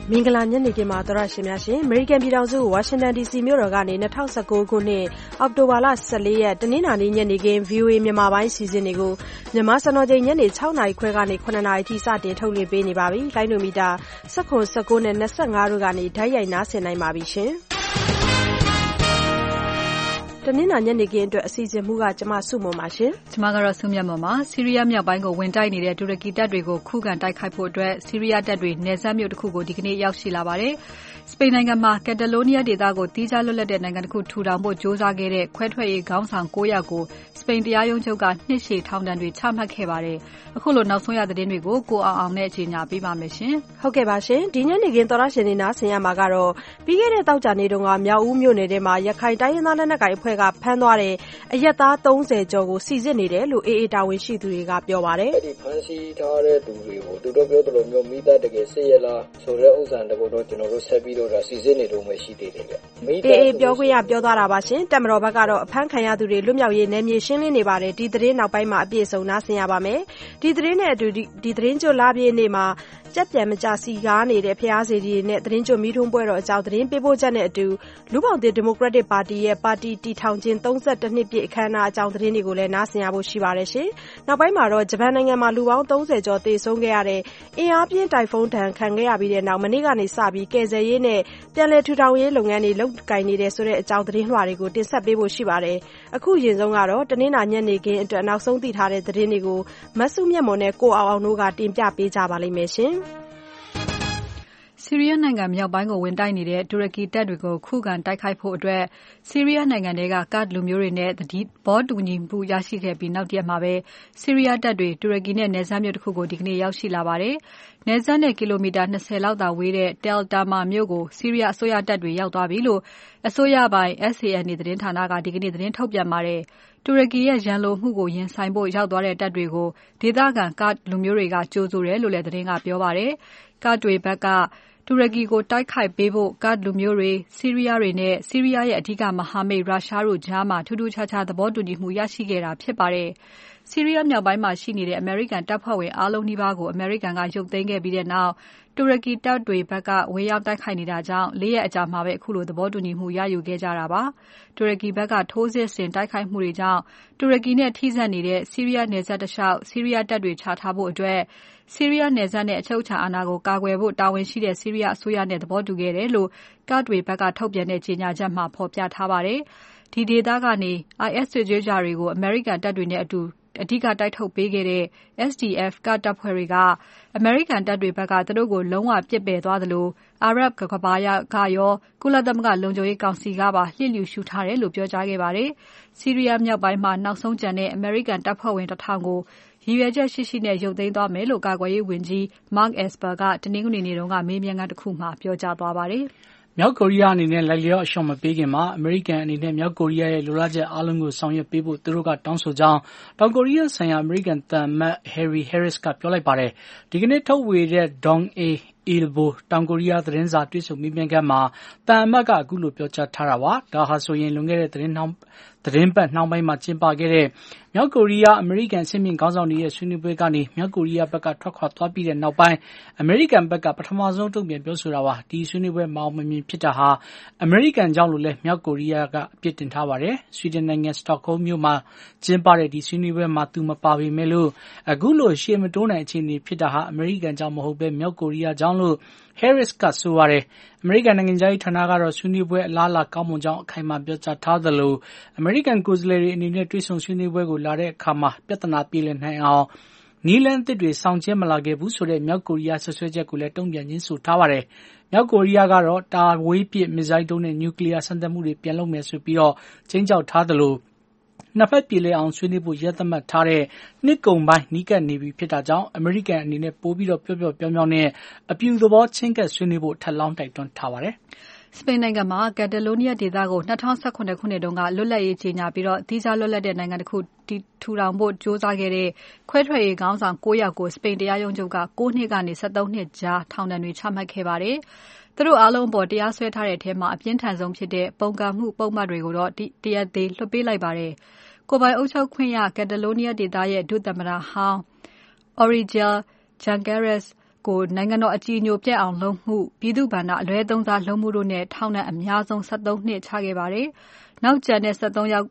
မင်္ဂလာညနေခင်းပါသောရရှင်များရှင် American ပြည်ထောင်စု Washington DC မြို့တော်ကနေ2019ခုနှစ်အောက်တိုဘာလ14ရက်တနင်္လာနေ့ညနေခင်း VOA မြန်မာပိုင်းစီစဉ်တွေကိုမြန်မာစံတော်ချိန်ညနေ6နာရီခွဲကနေ9နာရီထိစတင်ထုတ်လွှင့်ပေးနေပါပြီ။လိုင်းနိုမီတာ19နဲ့25တို့ကနေဓာတ်ရိုက်နားဆင်နိုင်ပါပြီရှင်။တနင်္လာညနေခင်းအတွက်အစီအစဉ်မှုကကျမစုမုံပါရှင်။ကျမကတော့စုမြတ်မုံပါ။ဆီးရီးယားမြောက်ပိုင်းကိုဝင်တိုက်နေတဲ့တူရကီတပ်တွေကိုခုခံတိုက်ခိုက်ဖို့အတွက်ဆီးရီးယားတပ်တွေနယ်စပ်မြို့တစ်ခုကိုဒီကနေ့ရောက်ရှိလာပါတယ်။စပိန်နိုင်ငံမှာကက်တလိုနီးယားဒေသကိုတီးခြားလွတ်လပ်တဲ့နိုင်ငံတစ်ခုထူထောင်ဖို့ကြိုးစားခဲ့တဲ့ခွဲထွက်ရေးခေါင်းဆောင်9ယောက်ကိုစပိန်တရားရုံးချုပ်ကနှစ်ရှည်ထောင်ဒဏ်တွေချမှတ်ခဲ့ပါတယ်။အခုလိုနောက်ဆုံးရသတင်းတွေကိုကိုအောင်နဲ့ကြီးညာပေးပါမယ်ရှင်။ဟုတ်ကဲ့ပါရှင်။ဒီညနေခင်းသောရရှင်တွေနားဆင်ရမှာကတော့ပြီးခဲ့တဲ့တောက်ကြနေ့တုန်းကမြောက်ဦးမြို့နယ်ထဲမှာရခိုင်တိုင်းရင်းသားလက်နက်ကိုင်အဖွဲ့ကဖမ်းသွားတဲ့အရက်သား30ကျော်ကိုစီစစ်နေတယ်လို့ AA တာဝန်ရှိသူတွေကပြောပါတယ်။အဲ့ဒီဖမ်းဆီးထားတဲ့သူတွေကိုသူတို့ပြောသလိုမျိုးမိသားတကယ်စစ်ရလားဆိုတဲ့ဥစ္စာတကူတော့ကျွန်တော်တို့ဆက်ပြီးတော့စီစစ်နေလို့မရှိသေးတယ်ဗျ။ AA ပြောခွင့်ရပြောသွားတာပါရှင်။တက်မတော်ဘက်ကတော့အဖမ်းခံရသူတွေလွတ်မြောက်ရေးနယ်မြေရှင်းလင်းနေပါတယ်။ဒီသတင်းနောက်ပိုင်းမှာအပြည့်အစုံနားဆင်ရပါမယ်။ဒီသတင်းနဲ့အတူဒီသတင်းကျွတ်လာပြည့်နေ့မှာကြက်ပြန်မကြစီကားနေတဲ့ဖျားစီတွေနဲ့သတင်းကျွတ်မီးထုံးပွဲတော်အကြောင်းသတင်းပေးပို့ချက်နဲ့အတူလူပေါင်းတင်ဒီမိုကရက်တစ်ပါတီရဲ့ပါတီတီထောင်ခြင်း32နှစ်ပြည့်အခမ်းအနားအကြောင်းသတင်းတွေကိုလည်းနားဆင်ရဖို့ရှိပါတယ်ရှင်။နောက်ပိုင်းမှာတော့ဂျပန်နိုင်ငံမှာလူပေါင်း30ကျော်သေဆုံးခဲ့ရတဲ့အင်အားပြင်းတိုင်ဖုန်းဒဏ်ခံခဲ့ရပြီးတဲ့နောက်မနေ့ကနေစပြီးကယ်ဆယ်ရေးနဲ့ပြန်လည်ထူထောင်ရေးလုပ်ငန်းတွေလုပ်ကိုင်နေတဲ့ဆိုတဲ့အကြောင်းသတင်းလွှာတွေကိုတင်ဆက်ပေးဖို့ရှိပါတယ်။အခုရင်ဆုံးကတော့တနင်္လာညနေခင်းအတွက်နောက်ဆုံးသိထားတဲ့သတင်းတွေကိုမဆုမြတ်မွန်နဲ့ကိုအောင်တို့ကတင်ပြပေးကြပါလိမ့်မယ်ရှင်။ဆီးရီးယားနိုင်ငံမြောက်ပိုင်းကိုဝင်တိုက်နေတဲ့တူရကီတပ်တွေကိုခုခံတိုက်ခိုက်ဖို့အတွက်ဆီးရီးယားနိုင်ငံတွေကကာ့ဒ်လူမျိုးတွေနဲ့သဘောတူညီမှုရရှိခဲ့ပြီးနောက်တရက်မှာပဲဆီးရီးယားတပ်တွေတူရကီနဲ့နယ်စပ်မြို့တစ်ခုကိုဒီကနေ့ရောက်ရှိလာပါတယ်။နယ်စပ်နဲ့ကီလိုမီတာ20လောက်သာဝေးတဲ့တယ်လ်တာမာမြို့ကိုဆီးရီးယားအစိုးရတပ်တွေရောက်သွားပြီလို့အစိုးရပိုင် SANA သတင်းဌာနကဒီကနေ့သတင်းထုတ်ပြန်ပါတယ်။တူရကီရဲ့ရန်လိုမှုကိုရင်ဆိုင်ဖို့ရောက်သွားတဲ့တပ်တွေကိုဒေသခံကာ့ဒ်လူမျိုးတွေကကြိုဆိုတယ်လို့လည်းသတင်းကပြောပါတယ်။ကာ့ဒ်တွေဘက်ကတူရကီကိုတိုက်ခိုက်ပေးဖို့ကာ့ဒ်လူမျိုးတွေဆီးရီးယားတွေနဲ့ဆီးရီးယားရဲ့အဓိကမဟာမိတ်ရုရှားတို့ကြားမှာထူးထူးခြားခြားသဘောတူညီမှုရရှိခဲ့တာဖြစ်ပါတယ်။ဆီးရီးယားမြောက်ပိုင်းမှာရှိနေတဲ့အမေရိကန်တပ်ဖွဲ့ဝင်အားလုံးနီးပါးကိုအမေရိကန်ကရုပ်သိမ်းခဲ့ပြီးတဲ့နောက်တူရကီတပ်တွေဘက်ကဝင်ရောက်တိုက်ခိုက်နေတာကြောင့်၄ရက်အကြာမှာပဲအခုလိုသဘောတူညီမှုရယူခဲ့ကြတာပါ။တူရကီဘက်ကထိုးစစ်ဆင်တိုက်ခိုက်မှုတွေကြောင့်တူရကီနဲ့ထိစပ်နေတဲ့ဆီးရီးယားနယ်စပ်တစ်လျှောက်ဆီးရီးယားတပ်တွေချထားဖို့အတွက်ဆီးရီးယားနယ်စပ်နဲ့အချုပ်အခြာအာဏာကိုကာကွယ်ဖို့တာဝန်ရှိတဲ့ဆီးရီးယားအစိုးရနဲ့သဘောတူခဲ့တယ်လို့ကာ့ဒ်တွေဘက်ကထုတ်ပြန်တဲ့ကြေညာချက်မှာဖော်ပြထားပါတယ်။ဒီဒေသကနေ IS စစ်သွေးကြွတွေကိုအမေရိကန်တပ်တွေနဲ့အတူအဓိကတိုက်ထုတ်ပေးခဲ့တဲ့ SDF ကာ့ဒ်တပ်ဖွဲ့တွေကအမေရိကန်တပ်တွေဘက်ကသူတို့ကိုလုံးဝပစ်ပယ်သွားသလိုအာရပ်ကမ္ဘာကရောကုလသမဂ္ဂလုံခြုံရေးကောင်စီကပါလျစ်လျူရှုထားတယ်လို့ပြောကြားခဲ့ပါတယ်။ဆီးရီးယားမြောက်ပိုင်းမှာနောက်ဆုံးကျန်တဲ့အမေရိကန်တပ်ဖွဲ့ဝင်1000ကိုရည်ရွယ်ချက်ရှိရှိနဲ့ရုပ်သိမ်းသွားမယ်လို့ကာကွယ်ရေးဝန်ကြီး Mark Esper ကတနင်္ဂနွေနေ့ကမေးမြန်းခန်းတစ်ခုမှာပြောကြားသွားပါတယ်။မြောက်ကိုရီးယားအနေနဲ့လိုက်လျောအရှော့မပေးခင်မှာအမေရိကန်အနေနဲ့မြောက်ကိုရီးယားရဲ့လိုလားချက်အားလုံးကိုဆောင်ရွက်ပေးဖို့သူတို့ကတောင်းဆိုကြောင်းတောင်ကိုရီးယားဆိုင်ရာအမေရိကန်သံအမတ် Harry Harris ကပြောလိုက်ပါတယ်။ဒီကနေ့ထုတ်ဝေတဲ့ Dong-A-Ilbo တောင်ကိုရီးယားသတင်းစာတွေ့ဆုံမေးမြန်းခန်းမှာသံအမတ်ကအခုလိုပြောကြားထားတာပါ။ဒါဟာဆိုရင်လွန်ခဲ့တဲ့သတင်းပတ်နှောင်းပိုင်းမှာကျင်းပခဲ့တဲ့မြောက်ကိုရီးယားအမေရိကန်စစ်မြင့်ခေါင်းဆောင်တွေရဲ့ဆွေးနွေးပွဲကနေမြောက်ကိုရီးယားဘက်ကထွက်ခွာသွားပြီးတဲ့နောက်ပိုင်းအမေရိကန်ဘက်ကပထမဆုံးတုံ့ပြန်ပြောဆိုတာပါဒီဆွေးနွေးပွဲမအောင်မမြင်ဖြစ်တာဟာအမေရိကန်ကြောင့်လို့လည်းမြောက်ကိုရီးယားကအပြစ်တင်ထားပါတယ်ဆွီဒင်နိုင်ငံစတော့ဟုမ်းမြို့မှာကျင်းပတဲ့ဒီဆွေးနွေးပွဲမှာသူမပါပေမဲ့လို့အခုလိုရှေ့မတိုးနိုင်အခြေအနေဖြစ်တာဟာအမေရိကန်ကြောင့်မဟုတ်ဘဲမြောက်ကိုရီးယားကြောင့်လို့ Harris ကဆိုပါတယ်အမေရိကန်နိုင်ငံခြားရေးဌာနကတော့ဆွေးနွေးပွဲအလားအလာကောင်းမွန်ကြောင်းအခိုင်အမာပြောကြားထားသလိုအမေရိကန်ကိုယ်စားလှယ်တွေအနေနဲ့တွေ့ဆုံဆွေးနွေးပွဲကိုလာတဲ့အခါမှာပြဿနာပြေလည်နိုင်အောင်နီလန်းသစ်တွေဆောင်ကျင်းမလာခဲ့ဘူးဆိုတဲ့မြောက်ကိုရီးယားဆွဆွဲချက်ကိုလည်းတုံ့ပြန်ခြင်းဆိုထားပါတယ်။မြောက်ကိုရီးယားကတော့တာဝေးပစ်မစ်ဇိုင်းဒုံးနဲ့နျူကလ িয়ার စမ်းသပ်မှုတွေပြန်လုပ်မယ်ဆိုပြီးတော့ချိန်ကြောက်ထားသလိုနှစ်ဖက်ပြေလည်အောင်ဆွေးနွေးဖို့ရက်သတ်မှတ်ထားတဲ့နှစ်ကုန်ပိုင်းနီးကပ်နေပြီဖြစ်တာကြောင့်အမေရိကန်အနေနဲ့ပိုပြီးတော့ပျော့ပျော့ပြောင်းပြောင်းနဲ့အပြူသဘောချင်းကပ်ဆွေးနွေးဖို့ထပ်လောင်းတိုက်တွန်းထားပါတယ်။စပိန်နိုင်ငံမှာကက်တလိုနီးယားဒေသကို2018ခုနှစ်တုန်းကလွတ်လပ်ရေးကြေညာပြီးတော့သီးခြားလွတ်လပ်တဲ့နိုင်ငံတစ်ခုထူထောင်ဖို့ကြိုးစားခဲ့တဲ့ခွဲထွက်ရေးခေါင်းဆောင်9ယောက်ကိုစပိန်တရားရုံးချုပ်က9နှစ်ကနေ13နှစ်ကြားထောင်ဒဏ်တွေချမှတ်ခဲ့ပါတယ်။သူတို့အားလုံးပေါ်တရားစွဲထားတဲ့အထဲမှာအပြင်းထန်ဆုံးဖြစ်တဲ့ပုန်ကန်မှုပုံမှန်တွေကိုတော့တရားသေလွှတ်ပေးလိုက်ပါတယ်။ကိုယ်ပိုင်အုပ်ချုပ်ခွင့်ရကက်တလိုနီးယားဒေသရဲ့ဒုသမ္မတဟောင်း Oriol Junqueras ကိုနိုင်ငံတော်အကြည်ညိုပျက်အောင်လုပ်မှု၊ပြည်သူ့ဘဏ္ဍာအလွဲသုံးစားလုပ်မှုတို့နဲ့ထောင်ဒဏ်အများဆုံး13 နှစ်ချခဲ့ပါတယ်။နောက်ကျန်တဲ့ 3 ယောက်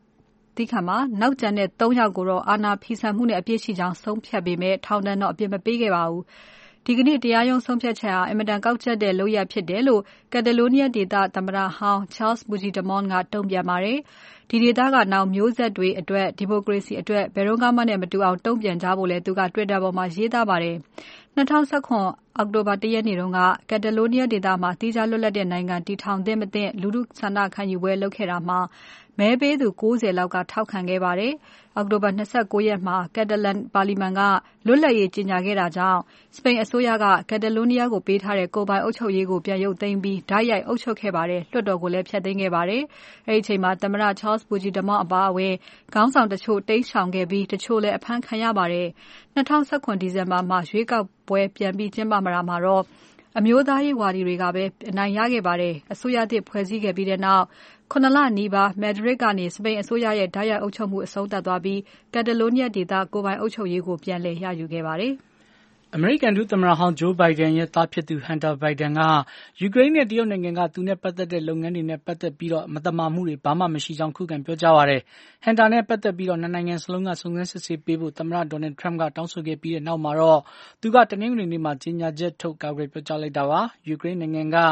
ကိုတော့အာဏာဖီဆန်မှုနဲ့အပြစ်ရှိကြောင်းဆုံးဖြတ်ပေမဲ့ထောင်ဒဏ်တော့အပြစ်မပေးခဲ့ပါဘူး။ဒီကနေ့တရားရုံးဆုံးဖြတ်ချက်ဟာအင်မတန်ကောက်ကျက်တဲ့လုပ်ရပ်ဖြစ်တယ်လို့ကက်တလိုးနီးယားဒေသသမ္မတဟောင်း Charles Puigdemont ကတုံ့ပြန်ပါတယ်။ဒီဒေသကနောင်မျိုးဆက်တွေအတွက်ဒီမိုကရေစီအတွက်ဘယ်တော့မှနဲ့မတူအောင်တုံ့ပြန်ကြဖို့လည်းသူက Twitter ပေါ်မှာရေးသားပါတယ်။2019အောက်တိုဘာ 1 ရက်နေ့တုန်းကကက်တလိုးနီးယားဒေသမှာသီးခြားလွတ်လပ်တဲ့နိုင်ငံတည်ထောင်သင့်မသင့်လူထုဆန္ဒခံယူပွဲလုပ်ခဲ့တာမှာမဲပေးသူ90လောက်ကထောက်ခံခဲ့ပါတယ်။အောက်တိုဘာ 29 ရက်မှာကက်တလန်ပါလီမန်ကလွတ်လပ်ရေးကြေညာခဲ့တာကြောင့်စပိန်အစိုးရကကက်တလိုးနီးယားကိုပေးထားတဲ့ကိုယ်ပိုင်အုပ်ချုပ်ရေးကိုပြန်ရုပ်သိမ်းပြီးဓာတ်ရိုက်အုပ်ချုပ်ခဲ့ပါတယ်။လွှတ်တော်ကိုလည်းဖျက်သိမ်းခဲ့ပါတယ်။အဲဒီအချိန်မှာသမ္မတ Charles Puigdemont အပါအဝင်ခေါင်းဆောင်တချို့တိမ်းရှောင်ခဲ့ပြီးတချို့လည်းအဖမ်းခံရပါတယ်။2019ဒီဇင်ဘာမှာရွေးကောက်ပွဲပြန်ပြီးကျင်းပမှာတော့အမျိုးသားရေးဝါဒီတွေကပဲအနိုင်ရခဲ့ပါတယ်။အစိုးရသစ်ဖွဲ့စည်းခဲ့ပြီးတဲ့နောက်9 လနီးပါးမက်ဒရစ်ကနေစပိန်အစိုးရရဲ့ဓာတ်ရိုက်အုပ်ချုပ်မှုအဆုံးသတ်သွားပြီးကက်တလိုးနီးယားဒေသကိုယ်ပိုင်အုပ်ချုပ်ရေးကိုပြန်လည်ရယူခဲ့ပါတယ်။အမေရိကန်ဒုသမ္မတဟောင်း Joe Biden ရဲ့သားဖြစ်သူ Hunter Biden ကယူကရိန်းနဲ့တရုတ်နိုင်ငံကသူနဲ့ပတ်သက်တဲ့လုပ်ငန်းတွေနဲ့ပတ်သက်ပြီးမသမာမှုတွေဘာမှမရှိကြောင်းခုခံပြောကြားပါတယ်။ Hunter နဲ့ပတ်သက်ပြီးနှစ်နိုင်ငံစလုံးကစုံစမ်းစစ်ဆေးပေးဖို့သမ္မတ Donald Trump ကတောင်းဆိုခဲ့ပြီးတဲ့နောက်မှာတော့သူကတနင်္ဂနွေနေ့မှာကြေညာချက်ထုတ်ကာကွယ်ပြောကြားလိုက်တာပါ။ ယူကရိန်းနိုင်ငံက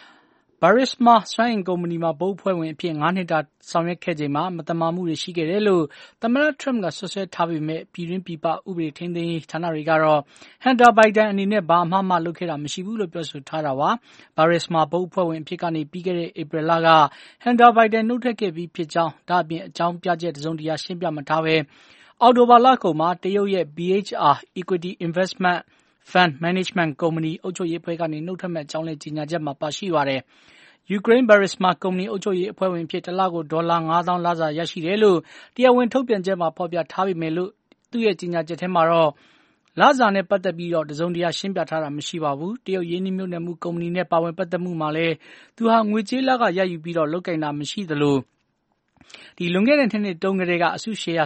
Burisma စွမ်းအင်ကုမ္ပဏီမှာဘုတ်အဖွဲ့ဝင်အဖြစ်5 နှစ်တာဆောင်ရွက်ခဲ့ချိန်မှာမသမာမှုတွေရှိခဲ့တယ်လို့သမ္မတ Trump ကစွပ်စွဲထားပေမဲ့ပြည်တွင်းပြည်ပဥပဒေထိန်းသိမ်းရေးဌာနတွေကတော့ Hunter Biden အနေနဲ့ဘာအမှားမှလုပ်ခဲ့တာမရှိဘူးလို့ပြောဆိုထားတာပါ။ Burisma ဘုတ်အဖွဲ့ဝင်အဖြစ်ကနေပြီးခဲ့တဲ့ဧပြီလက Hunter Biden နုတ်ထွက်ခဲ့ပြီးဖြစ်ကြောင်းဒါ့အပြင်အကြောင်းပြချက်တစုံတရာရှင်းပြမထားဘဲအောက်တိုဘာလကုန်မှာတရုတ်ရဲ့ BHR Equity Investment Fund Management ကုမ္ပဏီအုပ်ချုပ်ရေးအဖွဲ့ကနေနုတ်ထွက်မယ့်အကြောင်းလည်းကြေညာချက်မှာပါရှိပါတယ်။ ယူကရိန်း Burisma ကုမ္ပဏီအုပ်ချုပ်ရေးအဖွဲ့ဝင်အဖြစ်တလကိုဒေါ်လာ 5,000 လစာရရှိတယ်လို့တရားဝင်ထုတ်ပြန်ချက်မှာဖော်ပြထားပေမဲ့သူ့ရဲ့ကြေညာချက်ထဲမှာတော့လစာနဲ့ပတ်သက်ပြီးတစုံတရာရှင်းပြထားတာမရှိပါဘူး။တရုတ်ရင်းနှီးမြှုပ်နှံမှုကုမ္ပဏီနဲ့ပါဝင်ပတ်သက်မှုမှာလည်းသူဟာငွေကြေးလခရယူပြီးလုပ်ကိုင်တာမရှိသလိုလွန်ခဲ့တဲ့2 နှစ်တုန်းကတည်းကအစုရှယ်ယာ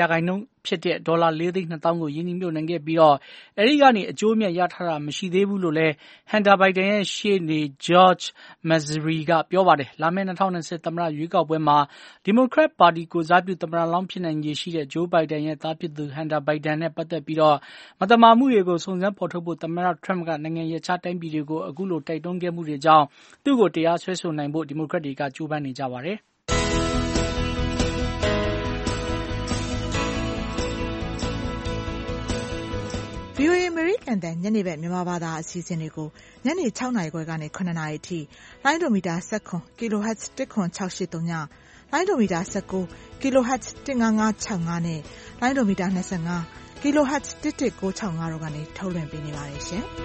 10%ဖြစ်တဲ့ဒေါ်လာ 4,200,000 ကိုရင်းနှီးမြှုပ်နှံခဲ့ပြီးအဲဒီကနေအကျိုးအမြတ်ရထားတာမရှိသေးဘူးလို့လည်း Hunter Biden ရဲ့ရှေ့နေ George Mazzari ကပြောပါတယ်။လာမယ့်2020သမ္မတရွေးကောက်ပွဲမှာဒီမိုကရက်ပါတီကိုယ်စားပြုသမ္မတလောင်းဖြစ်နိုင်ခြေရှိတဲ့ Joe Biden ရဲ့သားဖြစ်သူ Hunter Biden နဲ့ပတ်သက်ပြီးမသမာမှုတွေကိုစုံစမ်းဖော်ထုတ်ဖို့သမ္မတ Trump ကနိုင်ငံရပ်ခြားတိုင်းပြည်တွေကိုအခုလိုတိုက်တွန်းခဲ့မှုတွေကြောင့်သူ့ကိုတရားစွဲဆိုနိုင်ဖို့ဒီမိုကရက်တွေကကြိုးပမ်းနေကြပါတယ်။ VOA အမေရိကန်တန်ညနေဘက်မြန်မာဘာသာအစီအစဉ်တွေကိုညနေ6 နာရီခွဲကနေ9 နာရီအထိလိုင်းဒိုမီတာ19 kHz 10683ညလိုင်းဒိုမီတာ19 kHz 15565နဲ့လိုင်းဒိုမီတာ25 kHz 11965တို့ကနေထုတ်လွှင့်ပေးနေပါတယ်ရှင်။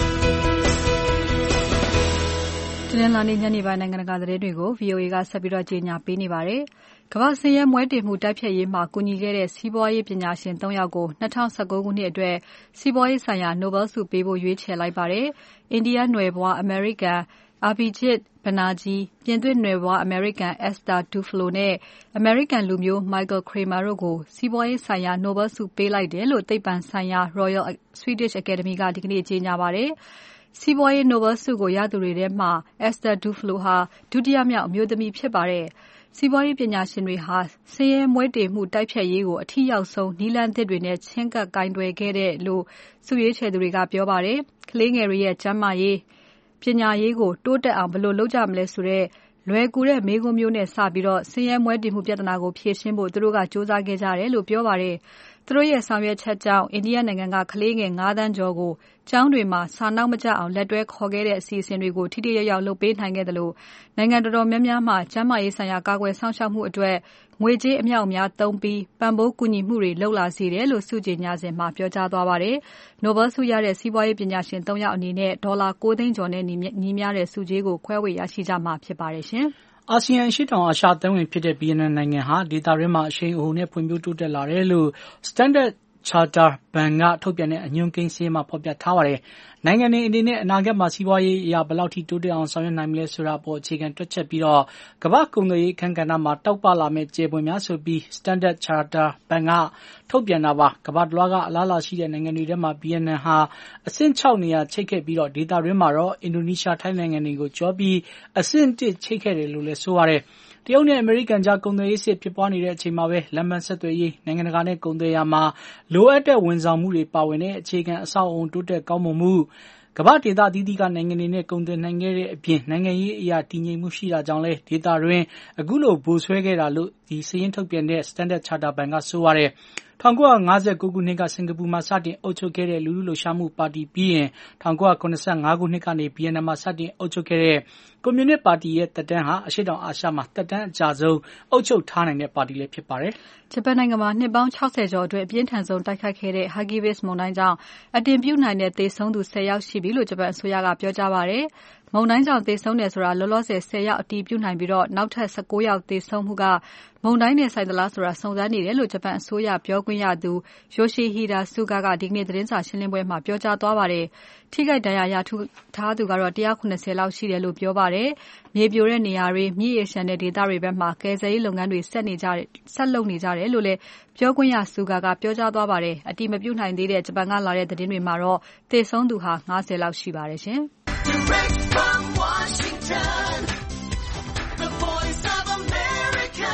တနင်္လာနေ့ညနေပိုင်းနိုင်ငံတကာသတင်းတွေကို VOA ကဆက်ပြီးကြေညာပေးနေပါတယ်။ကမ္ဘာ့ဆင်းရဲမွဲတေမှုတိုက်ဖျက်ရေးမှာကူညီခဲ့တဲ့စီးပွားရေးပညာရှင်3ယောက်ကို2019ခုနှစ်အတွက်စီးပွားရေးဆိုင်ရာ Nobel ဆုပေးဖို့ရွေးချယ်လိုက်ပါတယ်။ အိန္ဒိယနွယ်ဖွားအမေရိကန် Abhijit Banerjee ပြင်သစ်နွယ်ဖွားအမေရိကန် Esther Duflo နဲ့အမေရိကန်လူမျိုး Michael Kremer တို့ကိုစီးပွားရေးဆိုင်ရာ Nobel ဆုပေးလိုက်တယ်လို့သိပ္ပံဆိုင်ရာ Royal Swedish Academy ကဒီကနေ့ကြေညာပါတယ်။စီးပွားရေး Nobel ဆုကိုရသူတွေထဲမှာ Esther Duflo ဟာဒုတိယမြောက်အမျိုးသမီးဖြစ်ပါတယ်။စီးပွားရေးပညာရှင်တွေဟာဆင်းရဲမွဲတေမှုတိုက်ဖျက်ရေးကိုအထိရောက်ဆုံးနည်းလမ်းသစ်တွေနဲ့ချဉ်းကပ်ကိုင်တွယ်ခဲ့တယ်လို့ဆုရွေးချယ်သူတွေကပြောပါတယ်။ကလေးငယ်တွေရဲ့ကျန်းမာရေးပညာရေးကိုတိုးတက်အောင်ဘယ်လိုလုပ်ကြမလဲဆိုတဲ့လွယ်ကူတဲ့မေးခွန်းမျိုးနဲ့စပြီးဆင်းရဲမွဲတေမှုပြဿနာကိုဖြေရှင်းဖို့သူတို့ကစူးစမ်းခဲ့ကြတယ်လို့ပြောပါတယ်။သူတို့ရဲ့ဆောင်ရွက်ချက်ကြောင့်အိန္ဒိယနိုင်ငံကကလေးငယ်9 သန်းကျော်ကိုကျောင်းတွေမှာစာနောက်မကျအောင်လက်တွဲခေါ်ခဲ့တဲ့အစီအစဉ်တွေကိုထိထိရောက်ရောက်လုပ်ပေးနိုင်ခဲ့တယ်လို့နိုင်ငံတော်တော်များများမှာကျန်းမာရေးဆိုင်ရာကာကွယ်စောင့်ရှောက်မှုအတွက်ငွေကြေးအမြောက်အများသုံးပြီးပံ့ပိုးကူညီမှုတွေလုပ်လာစေတယ်လို့ဆုကြေညာစဉ်မှာပြောကြားသွားပါတယ်။ Nobel ဆုရတဲ့စီးပွားရေးပညာရှင်3ယောက်အနေနဲ့ဒေါ်လာ9 သိန်းကျော်နဲ့ညီမျှတဲ့ဆုကြေးကိုခွဲဝေရရှိကြမှာဖြစ်ပါတယ်ရှင်။အာဆီယံအရှေ့တောင်အာရှအသင်းဝင်ဖြစ်တဲ့ဗီယက်နမ်နိုင်ငံဟာဒေသတွင်းမှာအရှိန်အဟုန်နဲ့ဖွံ့ဖြိုးတိုးတက်လာတယ်လို့ Standard Charter Bank ကထုတ်ပြန်တဲ့အညွှန်းကိန်းစာရင်းမှာဖော်ပြထားပါတယ်။နိုင်ငံတွေအနေနဲ့အနာဂတ်မှာစီးပွားရေးအရာဘယ်လောက်ထိတိုးတက်အောင်ဆောင်ရွက်နိုင်မလဲဆိုတာအပေါ်အခြေခံတွက်ချက်ပြီးတော့ကမ္ဘာ့ကုန်သွယ်ရေးအခန်းကဏ္ဍမှာတောက်ပလာမယ့်ကျေပွင့်များဆိုပြီး Standard Charter Bank ကထုတ်ပြန်တာပါ။ကမ္ဘာတလွှားကအလားအလာရှိတဲ့နိုင်ငံတွေထဲမှာဗီယက်နမ်ဟာအဆင့် 6 နေရာချိတ်ခဲ့ပြီးတော့ဒေသတွင်းမှာတော့အင်ဒိုနီးရှားထိုင်းနိုင်ငံတွေကိုကျော်ပြီးအဆင့် 1 ချိတ်ခဲ့တယ်လို့လည်းဆိုပါတယ်။တရုတ်နဲ့အမေရိကန်ကြားကုန်သွယ်ရေးစစ်ဖြစ်ပွားနေတဲ့အချိန်မှာပဲလမ်းပန်းဆက်သွယ်ရေးနိုင်ငံတကာနဲ့ကုန်သွယ်ရာမှာလိုအပ်တဲ့ဝန်ဆောင်မှုတွေပါဝင်တဲ့အခြေခံအဆောက်အအုံတိုးတက်ကောင်းမွန်မှုကမ္ဘာဒေသအသီးသီးကနိုင်ငံတွေနဲ့ကုန်သွယ်နိုင်ခဲ့တဲ့အပြင်နိုင်ငံရေးအရာတည်ငြိမ်မှုရှိတာကြောင့်လည်းဒေသတွင်းအခုလိုဗိုလ်ဆွဲခဲ့တာလို့ဒီစာရင်းထုတ်ပြန်တဲ့ Standard Charter Bank ကဆိုပါတယ်။1959 ခုနှစ်ကစင်ကာပူမှာစတင်အုပ်ချုပ်ခဲ့တဲ့လူထုလှုပ်ရှားမှုပါတီပြီးရင်1985 ခုနှစ်ကနေဗီယက်နမ်မှာစတင်အုပ်ချုပ်ခဲ့တဲ့ကွန်မြူနစ်ပါတီရဲ့သက်တမ်းဟာအရှေ့တောင်အာရှမှာသက်တမ်းအကြာဆုံးအုပ်ချုပ်ထားနိုင်တဲ့ပါတီလည်းဖြစ်ပါတယ်။ဂျပန်နိုင်ငံမှာနှစ်ပေါင်း60ကျော်အတွင်းအပြင်းထန်ဆုံးတိုက်ခိုက်ခဲ့တဲ့ Hagibis မုန်တိုင်းကြောင့်အတင်ပြုနိုင်တဲ့သေဆုံးသူ10ယောက်ရှိပြီလို့ဂျပန်အစိုးရကပြောကြားပါတယ်။မုန်တိုင်းကြောင့်သေဆုံးတယ်ဆိုတာလောလောဆယ်10ယောက်အတည်ပြုနိုင်ပြီးတော့နောက်ထပ်19ယောက်သေဆုံးမှုကမုန်တိုင်းနဲ့ဆိုင်သလားဆိုတာစုံစမ်းနေတယ်လို့ဂျပန်အစိုးရပြောခွင့်ရသူ Yoshihide Suga ကဒီကနေ့သတင်းစာရှင်းလင်းပွဲမှာပြောကြားသွားပါတယ်။ထိခိုက်ဒဏ်ရာရထားသူကတော့190လောက်ရှိတယ်လို့ပြောပါတယ်။မြေပြိုတဲ့နေရာတွေမြစ်ရေရှမ်းတဲ့ဒေသတွေဘက်မှာကယ်ဆယ်ရေးလုပ်ငန်းတွေဆက်လုပ်နေကြတယ်လို့လည်းပြောခွင့်ရ Suga ကပြောကြားသွားပါတယ်။အတည်မပြုနိုင်သေးတဲ့ဂျပန်ကလာတဲ့သတင်းတွေမှာတော့သေဆုံးသူဟာ90လောက်ရှိပါတယ်ရှင်။ Direct from Washington, the voice of America,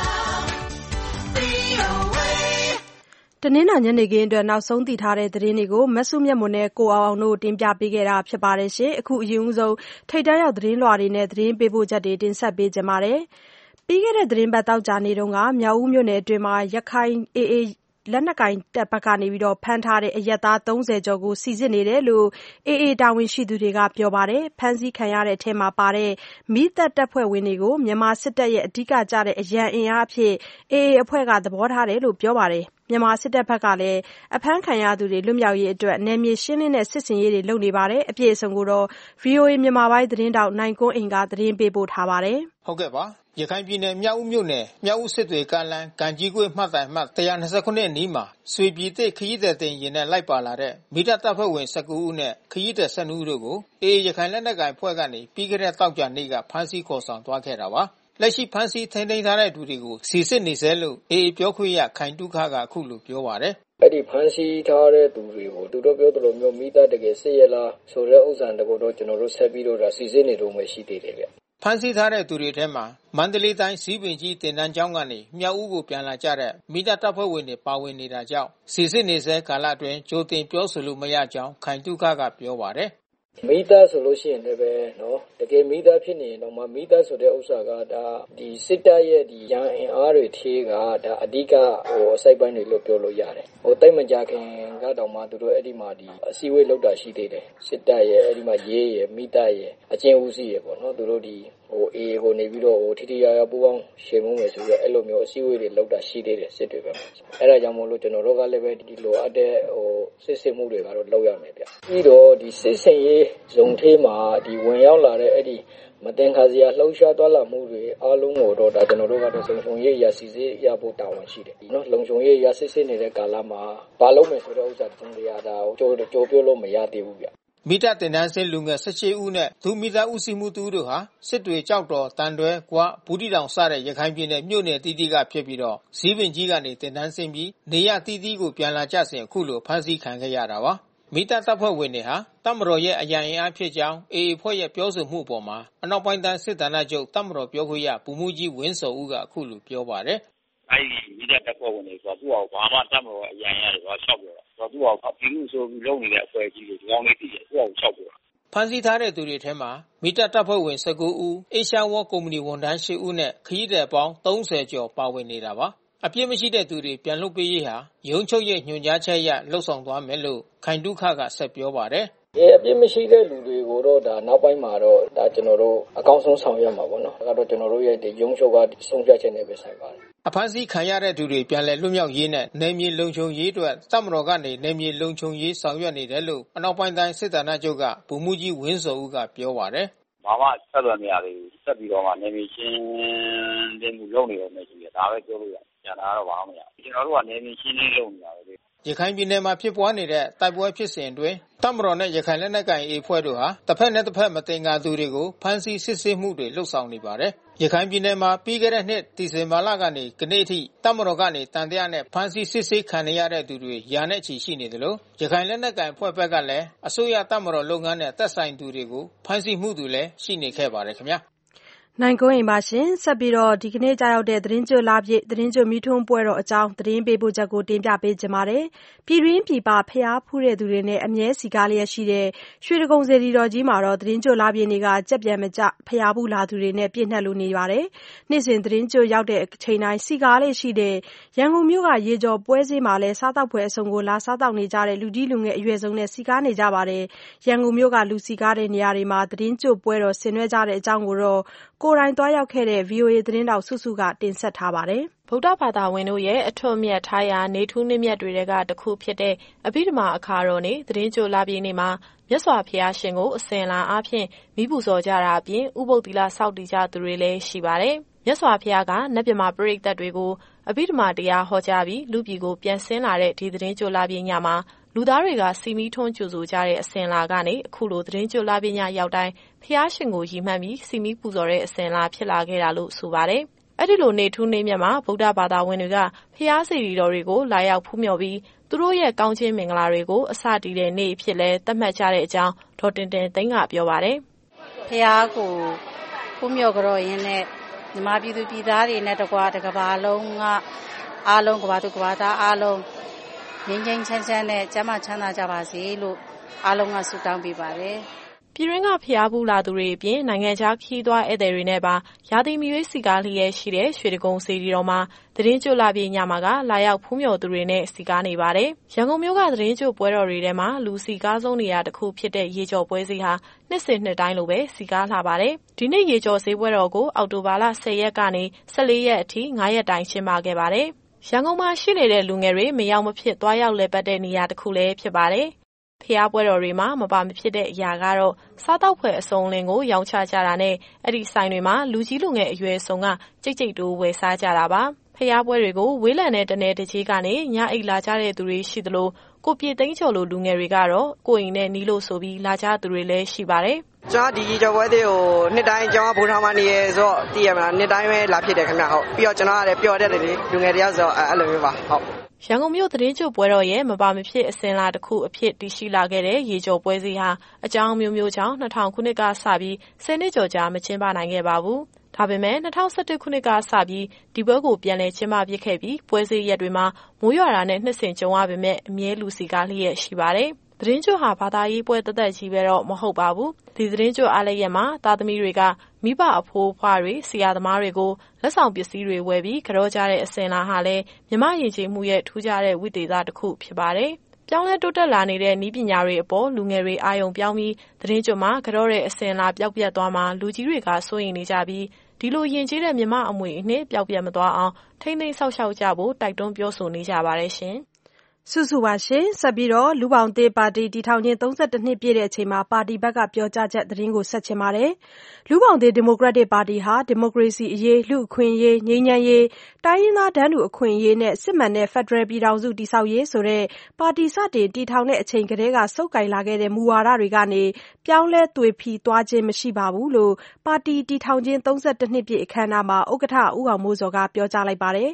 VOA. တနင်္လာညနေခင်းအတွက်နောက်ဆုံးသိထားတဲ့သတင်းတွေကိုမဆုမြတ်မွန်နဲ့ကိုအောင်အောင်တို့တင်ပြပေးခဲ့တာဖြစ်ပါတယ်ရှင်။အခုအရင်ဆုံးထိပ်တန်းရောက်သတင်းလွှာတွေနဲ့သတင်းပေးပို့ချက်တွေတင်ဆက်ပေးကြပါမယ်။ပြီးခဲ့တဲ့သတင်းပတ်သောကြာနေ့တုန်းကမြောက်ဦးမြို့နယ်အတွင်းမှာရခိုင် AAလက်နက်ကိုင်တပ်ဘက်ကနေဖမ်းထားတဲ့အရပ်သား30ကျော်ကိုစီစစ်နေတယ်လို့ AA တာဝန်ရှိသူတွေကပြောပါတယ်။ဖမ်းဆီးခံရတဲ့အထဲမှာပါတဲ့မီးသတ်တပ်ဖွဲ့ဝင်တွေကိုမြန်မာစစ်တပ်ရဲ့အဓိကကျတဲ့အရန်အင်အားအဖြစ် AA အဖွဲ့ကသဘောထားတယ်လို့ပြောပါတယ်။မြန်မာစစ်တပ်ဘက်ကလည်းအဖမ်းခံရသူတွေလွတ်မြောက်ရေးအတွက်နယ်မြေရှင်းလင်းတဲ့စစ်ဆင်ရေးတွေလုပ်နေပါတယ်။အပြည့်အစုံကိုတော့ VOA မြန်မာပိုင်းသတင်းတောက်နိုင်ကွန်းအိန်ကသတင်းပေးပို့ထားပါတယ်။ဟုတ်ကဲ့ပါရခိုင်ပြည်နယ်မြောက်ဦးမြို့နယ်မြောက်ဦးစစ်တွေကားလမ်းကံကြီးကွေ့မှတ်တိုင်မှတ်129အနီးမှာဆွေပြည်သစ်ခရီးသည်တင်ရင်နဲ့လိုက်ပါလာတဲ့မိသားတပ်ဖွဲ့ဝင်19ဦးနဲ့ခရီးသည်12ဦးတို့ကိုAAရခိုင်လက်နက်ကိုင်ဖွဲ့ကနေပြီးခဲ့တဲ့တောက်ကြနေ့ကဖမ်းဆီးခေါ်ဆောင်သွားခဲ့တာပါလက်ရှိဖမ်းဆီးထိန်းသိမ်းထားတဲ့သူတွေကိုစီစစ်နေဆဲလို့AAပြောခွင့်ရခိုင်တုခကအခုလိုပြောပါတယ်အဲ့ဒီဖမ်းဆီးထားတဲ့သူတွေကိုသူတို့ပြောသလိုမျိုးမိသားတကယ်စစ်ရလားဆိုတဲ့ဥစ္စာတကူတော့ကျွန်တော်တို့ဆက်ပြီးတော့စီစစ်နေတော့မှရှိသေးတယ်ဗျဖမ်းဆီးထားတဲ့သူတွေထဲမှာမန္တလေးတိုင်းစည်းပင်ကြီးတင်တန်းကျောင်းကနေမြောက်ဦးကိုပြန်လာကြတဲ့မိသားတပ်ဖွဲ့ဝင်တွေပါဝင်နေတာကြောင့်စီစစ်နေဆဲကာလအတွင်းကြိုတင်ပြောဆိုလို့မရကြောင်းခိုင်တုခကပြောပါတယ်မိသားဆိုလို့ရှိရင်လည်းပဲနော်တကယ်မိသားဖြစ်နေရင်တော့မိသားဆိုတဲ့ဥစ္စာကဒါဒီစစ်တပ်ရဲ့ဒီရန်အင်အားတွေထေးကဒါအဓိကအစိုက်ပိုင်းတွေလို့ပြောလို့ရတယ်တိုက်မကြခင်ကတော့မှသူတို့အဲ့ဒီမှာဒီအစည်းအဝေးလုပ်တာရှိသေးတယ်စစ်တပ်ရဲ့အဲ့ဒီမှာရေးရဲ့မိသားရဲ့အကျဉ်းဦးစီးရဲ့ပေါ့နော်သူတို့ဒီအေးကိုနေပြီးတော့ထိထိရရပူပေါင်းရှေ့မုံမယ်ဆိုပြီးအဲ့လိုမျိုးအစည်းအဝေးတွေလုပ်တာရှိသေးတယ်စစ်တွေပဲအဲ့ဒါကြောင့်မို့လို့ကျွန်တော်တို့ကလည်းပဲဒီလိုအပ်တဲ့စစ်စစ်မှုတွေကတော့လုပ်ရမယ်ဗျပြီးတော့ဒီစစ်စင်ရေးဇုံထဲမှာဒီဝင်ရောက်လာတဲ့အဲ့ဒီမတင်ခါစရာလှုပ်ရှားသွားလာမှုတွေအားလုံးကိုတော့ဒါကျွန်တော်တို့ကတော့လုံခြုံရေးရစီစစ်ရဖို့တာဝန်ရှိတယ်နော်လုံခြုံရေးရစစ်စစ်နေတဲ့ကာလမှာဘာလုပ်မယ်ဆိုတဲ့ဥစ္စာတန်တရားဒါကိုကြိုပြောလို့မရသေးဘူးဗျမိသားတင်တန်းစင်းလူငယ်18ဦးနဲ့ဒုမိသားဦးစီးမှုတူတို့ဟာစစ်တွေကြောက်တော်တန်တွဲကွာဘူးတီတောင်စတဲ့ရခိုင်ပြည်နယ်မြို့နယ်တီးတီးကဖြစ်ပြီးတော့စည်းပင်ကြီးကနေတင်တန်းစင်းပြီးနေရတီးတီးကိုပြန်လာကြစဉ်အခုလိုဖမ်းဆီးခံခဲ့ရတာပါမိသားတပ်ဖွဲ့ဝင်တွေဟာတပ်မတော်ရဲ့အရန်အင်အားဖြစ်ကြောင်းAAဖွဲ့ရဲ့ပြောဆိုမှုအပေါ်မှာအနောက်ပိုင်းတိုင်းစစ်ဌာနချုပ်တပ်မတော်ပြောခွင့်ရဗိုလ်မှူးကြီးဝင်းစောဦးကအခုလိုပြောပါတယ်အဲ့ဒီမိသားတပ်ဖွဲ့ဝင်တွေဆိုတော့သူ့အောင်ဘာမှတပ်မတော်အရန်အင်အားတွေဘာလျှောက်ပြောတာဆိုတော့သူ့အောင်အပြီးလို့ဆိုပြီးလုပ်နေတဲ့အဖွဲ့အစည်းတွေဒီကောင်းလေးတည်တယ်သူ့အောင်လျှောက်ပြောတာဖမ်းဆီးထားတဲ့သူတွေထဲမှာမိသားတပ်ဖွဲ့ဝင်19ဦးအေရှာဝေါကုမ္ပဏီဝန်ထမ်း10ဦးနဲ့ခရီးသည်ပေါင်း30ကျော်ပါဝင်နေတာပါအပြစ်မရှိတဲ့သူတွေပြန်လွှတ်ပေးရေးဟာရုံးချုပ်ရဲ့ညွှန်ကြားချက်အရလှုပ်ဆောင်သွားမယ်လို့ခိုင်တုခကဆက်ပြောပါတယ်အပြစ်မရှိတဲ့လူတွေကိုတော့ဒါနောက်ပိုင်းမှာတော့ဒါကျွန်တော်တို့အကောင်းဆုံးဆောင်ရွက်မှာပေါ့နော်ဒါကတော့ကျွန်တော်တို့ရဲ့ဒီရုံးချုပ်ကဆုံးဖြတ်ချက်နဲ့ပဲဆိုင်ပါတယ်အဖမ်းဆီးခံရတဲ့သူတွေပြန်လည်လွတ်မြောက်ရေးနဲ့နယ်မြေလုံခြုံရေးအတွက်တပ်မတော်ကနေနယ်မြေလုံခြုံရေးဆောင်ရွက်နေတယ်လို့အနောက်ပိုင်းတိုင်းစစ်ဌာနချုပ်ကဗိုလ်မှူးကြီးဝင်းစောဦးကပြောပါတယ်ဘာမှဆက်သွယ်နေရတယ်ဆက်ပြီးတော့မှနယ်မြေရှင်းလင်းမှုလုပ်နေတော့မယ်ရှိတယ်ဒါပဲပြောလို့ရတယ်ကျန်တာကတော့ဘာမှမရကျွန်တော်တို့ကနယ်မြေရှင်းလင်းလုပ်နေတာပဲရခိုင်ပြည်နယ်မှာဖြစ်ပွားနေတဲ့တိုက်ပွဲဖြစ်စဉ်အတွင်းတပ်မတော်နဲ့ရခိုင်လက်နက်ကိုင်အဖွဲ့တို့ဟာတစ်ဖက်နဲ့တစ်ဖက်မတင်ငါသူတွေကိုဖမ်းဆီးစစ်ဆေးမှုတွေလှုပ်ဆောင်နေပါတယ်။ရခိုင်ပြည်နယ်မှာပြီးခဲ့တဲ့နှစ်ဒီဇင်ဘာလကနေကနေ့အထိတပ်မတော်ကနေတန်တရားနဲ့ဖမ်းဆီးစစ်ဆေးခံရတဲ့သူတွေရာနဲ့ချီရှိနေတယ်လို့ရခိုင်လက်နက်ကိုင်အဖွဲ့ဘက်ကလည်းအစိုးရတပ်မတော်လုပ်ငန်းနဲ့သက်ဆိုင်သူတွေကိုဖမ်းဆီးမှုတွေလည်းရှိနေခဲ့ပါတယ်ခင်ဗျာ။နိုင်ကွန်းအိမ်ပါရှင်ဆက်ပြီးတော့ဒီကနေ့ကြာရောက်တဲ့သတင်းကျွတ်လာပြည့်သတင်းကျွတ်မိထုံးပွဲတော်အကြောင်းသတင်းပေးပို့ချက်ကိုတင်ပြပေးကြပါမယ်။ပြည်တွင်းပြည်ပဖျားဖူးတဲ့သူတွေနဲ့အမြဲစီကားလျက်ရှိတဲ့ရွှေတကုံစေတီတော်ကြီးမှာတော့သတင်းကျွတ်လာပြည့်နေ့ကကြက်ပြန်မကြဖျားဖူးလာသူတွေနဲ့ပြည့်နှက်လို့နေပါတယ်။နေ့စဉ်သတင်းကျွတ်ရောက်တဲ့အချိန်တိုင်းစီကားလေးရှိတဲ့ရန်ကုန်မြို့ကရေကျော်ပွဲစည်းမှာလည်းစားတောက်ပွဲအစုံကိုလာစားတောက်နေကြတဲ့လူကြီးလူငယ်အရွယ်ဆုံးနဲ့စီကားနေကြပါတယ်။ရန်ကုန်မြို့ကလူစီကားတဲ့နေရာတွေမှာသတင်းကျွတ်ပွဲတော်ဆင်နွှဲကြတဲ့အကြောင်းကိုတော့ကိုယ်တိုင်သွားရောက်ခဲ့တဲ့ VOA သတင်းတောက်စုစုကတင်ဆက်ထားပါတယ်။ဗုဒ္ဓဘာသာဝင်တို့ရဲ့အထွတ်အမြတ်ထားရာနေထူးနှင်းမြတ်တွေကတခုဖြစ်တဲ့အဘိဓမ္မာအခါတော်နေ့သတင်းကြိုလာပြည့်နေ့မှာမြတ်စွာဘုရားရှင်ကိုအစဉ်လာအားဖြင့်မိပူဇော်ကြတာအပြင်ဥပုသ်သီလစောင့်တည်ကြသူတွေလည်းရှိပါတယ်။မြတ်စွာဘုရားကနတ်မြမာပရိသတ်တွေကိုအဘိဓမ္မာတရားဟောကြားပြီးလူပြည်ကိုပြန်ဆင်းလာတဲ့ဒီသတင်းကြိုလာပြည့်ညမှာလူသားတွေကစီမီထွန်းကြိုဆိုကြတဲ့အစဉ်လာကနေအခုလိုသတင်းကြိုလာပြည့်ညရောက်တိုင်းဘုရားရှင်ကိုရည်မှတ်ပြီးစီမီပူဇော်တဲ့အစဉ်လာဖြစ်လာခဲ့တာလို့ဆိုပါတယ်။အဲ့ဒီလိုနေထူးနေမြတ်မှာဗုဒ္ဓဘာသာဝင်တွေကဘုရားစေတီတော်တွေကိုလာရောက်ဖူးမြော်ပြီးသူတို့ရဲ့ကောင်းခြင်းမင်္ဂလာတွေကိုအစတည်တဲ့နေ့ဖြစ်လဲသတ်မှတ်ကြတဲ့အကြောင်းဒေါ်တင်တင်သိန်းကပြောပါတယ်။ဘုရားကိုဖူးမြော်ကြတော့ရင်းနဲ့ညီမပြည်သူပြည်သားတွေနဲ့တကွာတကဘာလုံးကအားလုံးကဘာသူကဘာသားအားလုံးငြိမ်းချမ်းချမ်းနဲ့ကျမ်းမာချမ်းသာကြပါစေလို့အားလုံးကဆုတောင်းပေးပါတယ်။ပြည်တွင်းကဖျားဖူးလာသူတွေအပြင်နိုင်ငံခြားခီးသွွားဧည့်သည်တွေနဲ့ပါရာသီမီရွေးစီကားလျက်ရှိတဲ့ရွှေတကုံစေတီတော်မှာသတင်းကြိုလာပြည့်ညမှာကလာရောက်ဖူးမြော်သူတွေနဲ့စီကားနေပါတယ်။ရန်ကုန်မြို့ကသတင်းကြိုပွဲတော်တွေထဲမှာလူစီကားဆုံးနေရာတစ်ခုဖြစ်တဲ့ရေကျော်ပွဲစည်းဟာနှစ်စဉ်နှစ်တိုင်းလိုပဲစီကားလာပါတယ်။ဒီနေ့ရေကျော်ဈေးပွဲတော်ကိုအောက်တိုဘာလ10ရက်ကနေ14ရက်အထိ9ရက်တိုင်ကျင်းပခဲ့ပါတယ်။ရန်ကုန်မှာရှိနေတဲ့လူငယ်တွေမရောက်မဖြစ်သွားရောက်လည်ပတ်တဲ့နေရာတစ်ခုလည်းဖြစ်ပါတယ်။ဖျားပွဲတော်တွေမှာမပါမဖြစ်တဲ့အရာကတော့စားတောက်ဖွယ်အစုံလင်ကိုရောင်းချကြတာနဲ့အဲ့ဒီဆိုင်တွေမှာလူကြီးလူငယ်အရွယ်ဆုံးကကြိတ်ကြိတ်တိုးဝယ်စားကြတာပါဖျားပွဲတွေကိုဝေးလံတဲ့တနယ်တကြီးကနေညအိတ်လာကြတဲ့သူတွေရှိသလိုကိုပြေသိန်းကျော်လိုလူငယ်တွေကတော့ကိုအိမ်နဲ့နီးလို့ဆိုပြီးလာကြသူတွေလည်းရှိပါတယ်ကျွန်တော်ဒီရေကျော်ပွဲတွေကိုနှစ်တိုင်းကျွန်တော်ဘူထောင်မှာနေရဆိုတော့တည်ရမလားနှစ်တိုင်းပဲလာဖြစ်တယ်ခင်ဗျဟုတ်ပြီးတော့ကျွန်တော်ကလည်းပျော်တတ်တယ်လေလူငယ်တယောက်ဆိုအဲ့လိုမျိုးပါဟုတ်ရန်ကုန်မြို့သတင်းကြိုပွဲတော်ရဲ့မပါမဖြစ်အစဉ်လာတစ်ခုအဖြစ်တည်ရှိလာခဲ့တဲ့ရေကျော်ပွဲစည်းဟာအကြောင်းမျိုးမျိုးကြောင့်2000ခုနှစ်ကစပြီး10နှစ်ကျော်ကြာမကျင်းပနိုင်ခဲ့ပါဘူး။ဒါပေမဲ့2011ခုနှစ်ကစပြီးဒီပွဲကိုပြန်လည်ကျင်းပပြခဲ့ပြီးပွဲစည်းရက်တွေမှာမိုးရွာတာနဲ့နှစ်စဉ်ကြုံရပေမဲ့အမြဲလူစီကားလျက်ရှိပါတယ်။သတင်းကြိုဟာဘာသာရေးပွဲတက်တက်ကြီးပဲတော့မဟုတ်ပါဘူး။ဒီသတင်းကြိုအားလျက်မှာသားသမီးတွေကမိဘအဖိုးအဖွားတွေဆရာသမားတွေကိုလက်ဆောင်ပစ္စည်းတွေဝယ်ပြီးကြောကြတဲ့အစဉ်လာဟာလည်းမြမယဉ်ကျေးမှုရဲ့ထူးခြားတဲ့ဝိသေသတစ်ခုဖြစ်ပါတယ်။ပြောင်းလဲတိုးတက်လာနေတဲ့နည်းပညာတွေအပေါ်လူငယ်တွေအာရုံပြောင်းပြီးသတင်းကြိုမှာကြောတဲ့အစဉ်လာပျောက်ပြတ်သွားမှာလူကြီးတွေကစိုးရိမ်နေကြပြီးဒီလိုယဉ်ကျေးတဲ့မြမအမွေအနှစ်ပျောက်ပြတ်မသွားအောင်ထိန်းသိမ်းဆောက်ရှောက်ကြဖို့တိုက်တွန်းပြောဆိုနေကြပါတယ်ရှင်။စုစုပါရှင်ဆက်ပြီးတော့လူပေါင်းသေးပါတီတည်ထောင်ခြင်း32နှစ်ပြည့်တဲ့အချိန်မှာပါတီဘက်ကပြောကြားချက်သတင်းကိုဆက်ချင်ပါတယ်လူပေါင်းသေးဒီမိုကရက်တစ်ပါတီဟာဒီမိုကရေစီအရေးလူအခွင့်အရေးငြိမ်းချမ်းရေးတိုင်းရင်းသားတန်းတူအခွင့်အရေးနဲ့စစ်မှန်တဲ့ဖက်ဒရယ်ပြည်ထောင်စုတည်ဆောက်ရေးဆိုတဲ့ပါတီစတင်တည်ထောင်တဲ့အချိန်ကတည်းကစုပ်ကိုင်လာခဲ့တဲ့မူဝါဒတွေကနေပြောင်းလဲသွေဖီသွားခြင်းမရှိပါဘူးလို့ပါတီတည်ထောင်ခြင်း32နှစ်ပြည့်အခမ်းအနားမှာဥက္ကဋ္ဌဦးအောင်မိုးစော်ကပြောကြားလိုက်ပါတယ်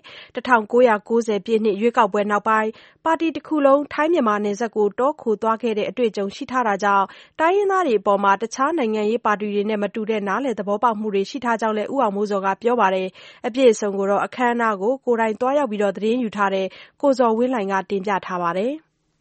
1990ပြည့်နှစ်ရွေးကောက်ပွဲနောက်ပိုင်းပါတီတစ်ခုလုံးထိုင်းမြန်မာနယ်စပ်ကိုတောခိုသွားခဲ့တဲ့အတွေ့အကြုံရှိထားတာကြောင့်တိုင်းရင်းသားတွေအပေါ်မှာတခြားနိုင်ငံရေးပါတီတွေနဲ့မတူတဲ့နားလည်သဘောပေါက်မှုတွေရှိထားကြောင်းလည်းဦးအောင်မိုးစော်ကပြောပါတယ်အပြည့်အစုံကိုတော့အခမ်းအနားကိုကိုယ်တိုင်သွားရောက်ပြီးတော့သတင်းယူထားတဲ့ကိုဇော်ဝင်းလှိုင်ကတင်ပြထားပါတယ်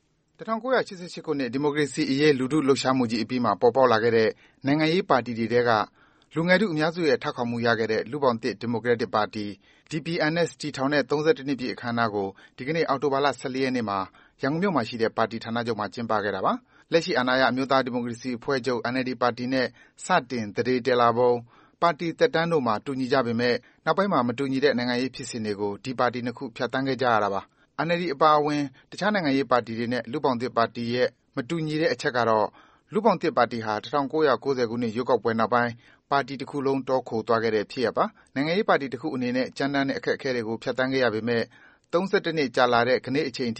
1988ခုနှစ်ဒီမိုကရေစီအရေးလူထုလှုပ်ရှားမှုကြီးအပြီးမှာပေါ်ပေါက်လာခဲ့တဲ့နိုင်ငံရေးပါတီတွေထဲကလူငယ်ထုအများစုရဲ့ထောက်ခံမှုရခဲ့တဲ့လူပေါင်းသစ်ဒီမိုကရက်တစ်ပါတီ DPNS တည်ထောင်တဲ့32နှစ်ပြည့်အခမ်းအနားကိုဒီကနေ့အောက်တိုဘာလ14ရက်နေ့မှာရန်ကုန်မြို့မှာရှိတဲ့ပါတီဌာနချုပ်မှာကျင်းပခဲ့တာပါ။လက်ရှိအာဏာရအမျိုးသားဒီမိုကရေစီအဖွဲ့ချုပ် NLD ပါတီနဲ့စတင်သန္ဓေတည်လာပုံပါတီသက်တမ်းတို့မှာတူညီကြပေမဲ့နောက်ပိုင်းမှာမတူညီတဲ့နိုင်ငံရေးဖြစ်စဉ်တွေကိုဒီပါတီနှစ်ခုဖြတ်သန်းခဲ့ကြရတာပါ။ NLD အပါအဝင်တခြားနိုင်ငံရေးပါတီတွေနဲ့လူပေါင်းသစ်ပါတီရဲ့မတူညီတဲ့အချက်ကတော့လူပေါင်းသစ်ပါတီဟာ1990ခုနှစ်ရွေးကောက်ပွဲနောက်ပိုင်းပါတီတစ်ခုလုံးတောခိုသွားခဲ့တဲ့ဖြစ်ရပ်ပါ။နိုင်ငံရေးပါတီတစ်ခုအနေနဲ့ကြမ်းတမ်းတဲ့အခက်အခဲတွေကိုဖြတ်သန်းခဲ့ရပေမဲ့32နှစ်ကြာလာတဲ့ကနေ့အချိန်ထိ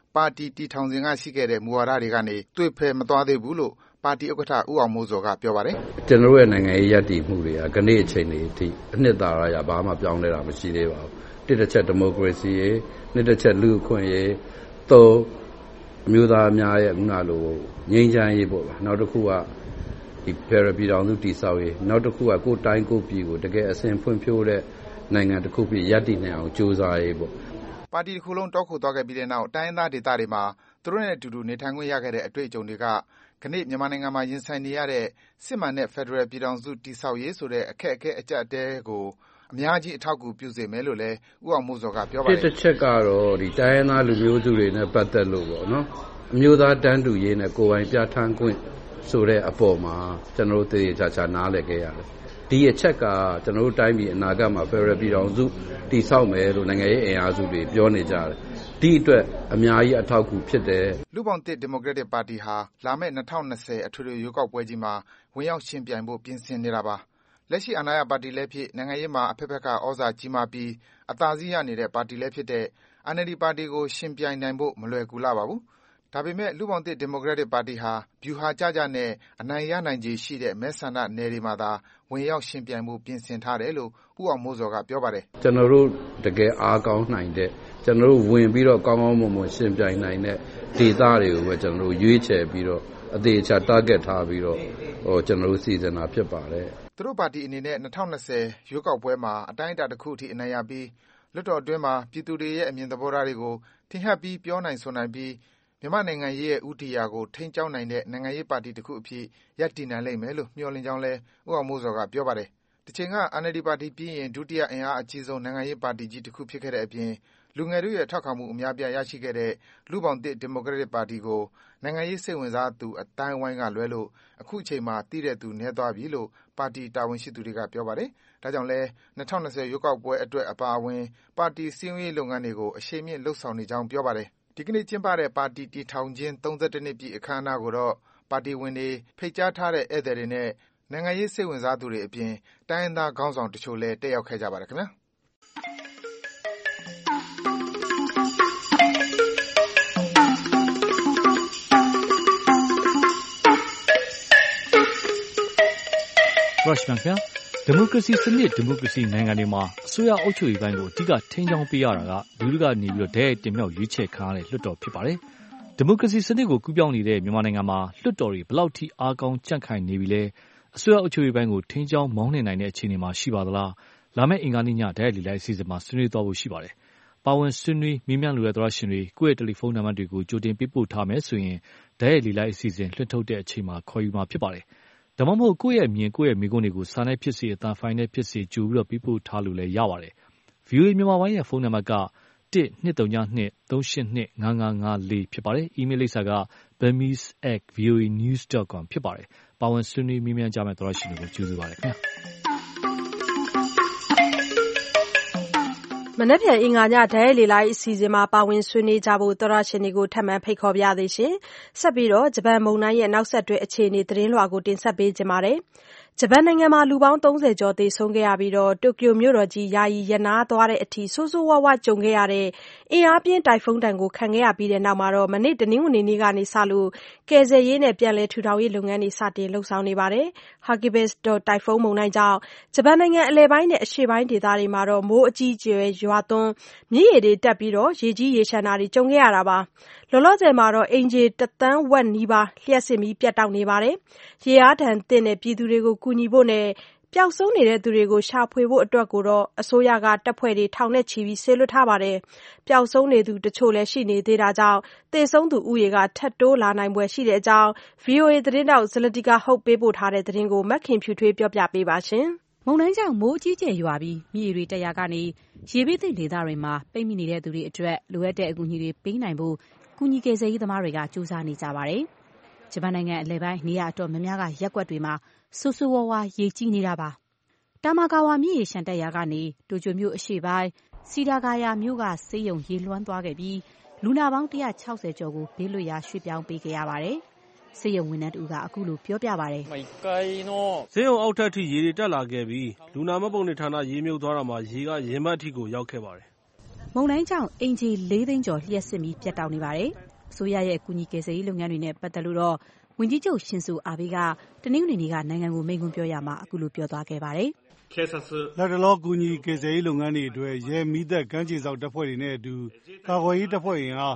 ပါတီတည်ထောင်စဉ်ကရှိခဲ့တဲ့မူဝါဒတွေကနေသွေဖယ်မသွားသေးဘူးလို့ပါတီဥက္ကဋ္ဌဦးအောင်မိုးဇော်ကပြောပါတယ်။ကျွန်တော်တို့ရဲ့နိုင်ငံရေးရည်တည်မှုတွေကကနေ့အချိန်လေးအထိအနှစ်သာရဘာမှပြောင်းလဲတာမရှိသေးပါဘူး။တစ်တစ်ချက်ဒီမိုကရေစီရေးနှစ်တစ်ချက်လူ့အခွင့်အရေးသုံးအမျိုးသားများရဲ့ခုနလိုငြိမ်းချမ်းရေးပေါ့ဗျာ။နောက်တစ်ခုကဒီဖယ်ဒရယ်ပြည်ထောင်စုတည်ဆောက်ရေးနောက်တစ်ခုကကိုယ်တိုင်းကိုယ်ပြည်ကိုတကယ်အစဉ်ဖွံ့ဖြိုးတဲ့နိုင်ငံတစ်ခုပြည်ရည်တည်နေအောင်ကြိုးစားရေးပေါ့။ပါတီတစ်ခုလုံးတောက်ခုသွားခဲ့ပြီးတဲ့နောက်တိုင်းသားဒေသတွေမှာသူတို့နဲ့အတူတူနေထိုင်ခွင့်ရခဲ့တဲ့အတွေ့အကြုံတွေကခဏမြန်မာနိုင်ငံမှာရင်ဆိုင်နေရတဲ့စစ်မှန်တဲ့ဖက်ဒရယ်ပြည်ထောင်စုတည်ဆောက်ရေးဆိုတဲ့အခက်အခဲအကျပ်အတည်းကိုအများကြီးအထောက်အကူပြုစေမယ်လို့လည်းဦးအောင်မိုးဇော်ကပြောပါတယ်။တစ်ချက်ကတော့ဒီတိုင်းရင်းသားလူမျိုးစုတွေနဲ့ပတ်သက်လို့ပေါ့နော်။အမျိုးသားတန်းတူရေးနဲ့ကိုယ်ပိုင်ပြဋ္ဌာန်းခွင့်ဆိုတဲ့အပေါ်မှာကျွန်တော်တို့တည်တည်ချာချာနားလည်ခဲ့ရတယ်။ဒီအချက်ကကျွန်တော်တို့တိုင်းပြည်အနာဂတ်မှာဖက်ဒရယ်ပြည်ထောင်စုတည်ဆောက်မယ်လို့နိုင်ငံရေးအင်အားစုတွေပြောနေကြတယ်။ဒီအတွက်အများကြီးအထောက်အကူဖြစ်တယ်။လူ့ဘောင်သစ်ဒီမိုကရက်တစ်ပါတီဟာလာမယ့်2020အထွေထွေရွေးကောက်ပွဲကြီးမှာဝင်ရောက်ယှဉ်ပြိုင်ဖို့ပြင်ဆင်နေတာပါ။လက်ရှိအာဏာရပါတီလည်းဖြစ်နိုင်ငံရေးမှာအဖက်ဖက်ကဩဇာကြီးမားပြီးအသာစီးရနေတဲ့ပါတီလည်းဖြစ်တဲ့ NLD ပါတီကိုယှဉ်ပြိုင်နိုင်ဖို့မလွယ်ကူလှပါဘူး။ဒါပေမဲ့လူ့ဘောင်သစ်ဒီမိုကရက်တစ်ပါတီဟာဗျူဟာကျကျနဲ့အနိုင်ရနိုင်ခြေရှိတဲ့မဲဆန္ဒနယ်တွေမှာသာဝင်ရောက်ယှဉ်ပြိုင်ဖို့ပြင်ဆင်ထားတယ်လို့ဦးအောင်မိုးဇော်ကပြောပါတယ်။ကျွန်တော်တို့တကယ်အားကောင်းနိုင်တဲ့ကျွန်တော်တို့ဝင်ပြီးတော့ကောင်းကောင်းမွန်မွန်ယှဉ်ပြိုင်နိုင်တဲ့ဒေသတွေကိုပဲကျွန်တော်တို့ရွေးချယ်ပြီးတော့အသေးချာ target ထားပြီးတော့ကျွန်တော်တို့စီစဉ်တာဖြစ်ပါတယ်။သူတို့ပါတီအနေနဲ့2020ရွေးကောက်ပွဲမှာအတိုင်းအတာတစ်ခုအထိအနိုင်ရပြီးလွှတ်တော်အတွင်းမှာပြည်သူတွေရဲ့အမြင်သဘောထားတွေကိုထင်ဟပ်ပြီးပြောနိုင်ဆိုနိုင်ပြီးမြန်မာနိုင်ငံရေးရဲ့ဥတီယာကိုထိန်းကျောင်းနိုင်တဲ့နိုင်ငံရေးပါတီတစ်ခုအဖြစ်ရပ်တည်နိုင်လိမ့်မယ်လို့မျှော်လင့်ကြောင်းလဲဦးအောင်မိုးဇော်ကပြောပါတယ်။တစ်ချိန်က NLD ပါတီပြီးရင်ဒုတိယအင်အားအကြီးဆုံးနိုင်ငံရေးပါတီကြီးတစ်ခုဖြစ်ခဲ့တဲ့အပြင်လူငယ်တို့ရဲ့ထောက်ခံမှုအများပြားရရှိခဲ့တဲ့လူ့ဘောင်သစ်ဒီမိုကရက်တစ်ပါတီကိုနိုင်ငံရေးစိတ်ဝင်စားသူအတိုင်းအဝိုင်းကလွဲလို့အခုအချိန်မှာသိတဲ့သူနည်းသွားပြီလို့ပါတီတာဝန်ရှိသူတွေကပြောပါတယ်။ဒါကြောင့်လဲ2020ရွေးကောက်ပွဲအတွက်အပါအဝင်ပါတီစည်းရုံးရေးလုပ်ငန်းတွေကိုအရှိန်မြင့်လှုပ်ဆောင်နေကြောင်းပြောပါတယ်။ဒီကနေ့ကျင်းပတဲ့ပါတီတည်ထောင်ခြင်း32နှစ်ပြည့်အခမ်းအနားကိုတော့ပါတီဝင်တွေဖိတ်ကြားထားတဲ့ဧည့်သည်တွေနဲ့နိုင်ငံရေးစိတ်ဝင်စားသူတွေအပြင်တိုင်းရင်းသားခေါင်းဆောင်တချို့လည်းတက်ရောက်ခဲ့ကြပါတယ်ခင်ဗျာ။ Rush ပါဗျာဒီမိုကရေစီစနစ်ဒီမိုကရေစီနိုင်ငံတွေမှာအစိုးရအုပ်ချုပ်ရေးပိုင်းကိုအဓိကထိန်းကျောင်းပေးရတာကလူထုကနေပြီးတော့တဲ့တင်မြောက်ရွေးချယ်ခံရတဲ့လွှတ်တော်ဖြစ်ပါတယ်ဒီမိုကရေစီစနစ်ကိုကူးပြောင်းနေတဲ့မြန်မာနိုင်ငံမှာလွှတ်တော်တွေဘလောက်ထိအားကောင်းကြန့်ခိုင်နေပြီလဲအစိုးရအုပ်ချုပ်ရေးပိုင်းကိုထိန်းကျောင်းမောင်းနှင်နိုင်တဲ့အခြေအနေမှာရှိပါသလားလာမယ့်အင်္ဂါနေ့ညတဲ့လီလိုက်အစီအစဉ်မှာဆွေးနွေးသွားဖို့ရှိပါတယ်ပါဝင်ဆွေးနွေးမြင်းမြလူတဲ့သောရရှင်တွေကိုယ့်ရဲ့တယ်လီဖုန်းနံပါတ်တွေကိုကြိုတင်ပေးပို့ထားမယ်ဆိုရင်တဲ့လီလိုက်အစီအစဉ်လွှင့်ထုတ်တဲ့အချိန်မှာခေါ်ယူမှာဖြစ်ပါတယ်ဒါမှမဟုတ်ကိုယ့်ရဲ့မြင်ကိုယ့်ရဲ့မိကုန်းတွေကိုစာနဲ့ဖြစ်စေအတန်ဖိုင်နဲ့ဖြစ်စေကြိုပြီးတော့ပေးပို့ထားလို့လည်းရပါတယ်။ VOA မြန်မာပိုင်းရဲ့ဖုန်းနံပါတ်က12323825554ဖြစ်ပါတယ်။ email လိပ်စာက burmese@voanews.com ဖြစ်ပါတယ်။ပါဝင်ဆွေးနွေးမြင်းမြကြမဲ့သောရရှင်တွေကိုကျေးဇူးပါတယ်ခင်ဗျာ။မနက်ဖြန်အင်္ဂါညဓာတ်လေလိုက်အစီအစဉ်မှာပါဝင်ဆွေးနွေးကြဖို့သောရရှင်တွေကိုထပ်မံဖိတ်ခေါ်ပါရသေးရှင်။ဆက်ပြီးတော့ဂျပန်မုန်တိုင်းရဲ့နောက်ဆက်တွဲအခြေအနေသတင်းလွှာကိုတင်ဆက်ပေးကြပါမယ်။ဂျပန်နိုင်ငံမှာလူပေါင်း30ကျော်သေဆုံးခဲ့ရပြီးတိုကျိုမြို့တော်ကြီးယာယီရပ်နားသွားတဲ့အထိဆိုးဆိုးဝါးဝါကြုံခဲ့ရတဲ့အင်အားပြင်းတိုင်ဖုန်းဒဏ်ကိုခံခဲ့ရပြီးတဲ့နောက်မနေ့တနင်္ဂနွေနေ့ကစလို့ကယ်ဆယ်ရေးနဲ့ပြန်လည်ထူထောင်ရေးလုပ်ငန်းတွေစတင်လုပ်ဆောင်နေပါတယ်။ Hagibis တိုင်ဖုန်းမုန်တိုင်းကြောင့်ဂျပန်နိုင်ငံအလယ်ပိုင်းနဲ့အရှေ့ပိုင်းဒေသတွေမှာမိုးအကြီးအကျယ်ရွာသွန်းမြစ်ရေတွေတက်ပြီးရေကြီးရေလျှံတာတွေကြုံခဲ့ရတာပါ။လောလောဆယ်မှာအိမ်ခြေ1 သန်းဝက်နီးပါးလျှပ်စစ်မီးပြတ်တောက်နေပါတယ်။ရေအားဒဏ်သင့်တဲ့ပြည်သူတွေကိုကူညီဖို့နဲ့ပျောက်ဆုံးနေတဲ့သူတွေကိုရှာဖွေဖို့အတွက်ကိုအစိုးရကတပ်ဖွဲ့တွေထောင်နဲ့ချီပြီးစေလွှတ်ထားပါတယ်။ပျောက်ဆုံးနေသူတချို့လည်းရှိနေသေးတာကြောင့်သေဆုံးသူဦးရေကထပ်တိုးလာနိုင်ဖွယ်ရှိတဲ့အကြောင်း VOA သတင်းထောက် Zlatica Hoke ပေးပို့ထားတဲ့သတင်းကိုမခင်ဖြူထွေးပြောပြပေးပါရှင်။မုန်တိုင်းကြောင့်မိုးအကြီးအကျယ်ရွာပြီးမြစ်ရေတွေတက်ရာကနေရေဘေးသင့်ဒေသတွေမှာပိတ်မိနေတဲ့သူတွေအတွက်လိုအပ်တဲ့အကူအညီတွေပေးနိုင်ဖို့ကူညီကယ်ဆယ်ရေးသမားတွေကကြိုးစားနေကြပါတယ်။ဂျပန်နိုင်ငံအလယ်ပိုင်းနေရာအတော်များများကရပ်ကွက်တွေမှာဆိုးဆိုးဝါးဝါရေကြီးနေတာပါ။တာမာကာဝါမြစ်ရေလျှံတက်ရာကနေတိုကျိုမြို့အရှေ့ပိုင်းစီဒါဂါယာမြို့ကဆေးရုံရေလွှမ်းသွားခဲ့ပြီးလူနာပေါင်း160ကျော်ကိုဘေးလွတ်ရာရွှေ့ပြောင်းပေးခဲ့ရပါတယ်။ဆေးရုံဝန်ထမ်းတူကအခုလိုပြောပြပါတယ်။ဆေးရုံအောက်ထပ်ထိရေတွေတက်လာခဲ့ပြီးလူနာမှတ်ပုံတင်ဌာနရေမြုပ်သွားတာမှာရေကရင်ဘတ်ထိကိုရောက်ခဲ့ပါတယ်။မုန်တိုင်းကြောင့်အိမ်ခြေ4 သိန်းကျော်လျှပ်စစ်မီးပြတ်တောက်နေပါတယ်။အစိုးရရဲ့အကူအညီကယ်ဆယ်ရေးလုပ်ငန်းတွေနဲ့ပတ်သက်လို့တော့ဝန်ကြီးချုပ်ရှင်ဇိုအာဘေးကတနင်္ဂနွေနေ့ကနိုင်ငံကိုမိန့်ခွန်းပြောရာမှာအခုလိုပြောသွားခဲ့ပါတယ်။လတ်တလောကူညီကယ်ဆယ်ရေးလုပ်ငန်းတွေအတွက်ရဲမီးသတ်ကမ်းခြေစောင့်တပ်ဖွဲ့တွေနဲ့အတူကာကွယ်ရေးတပ်ဖွဲ့အင်အား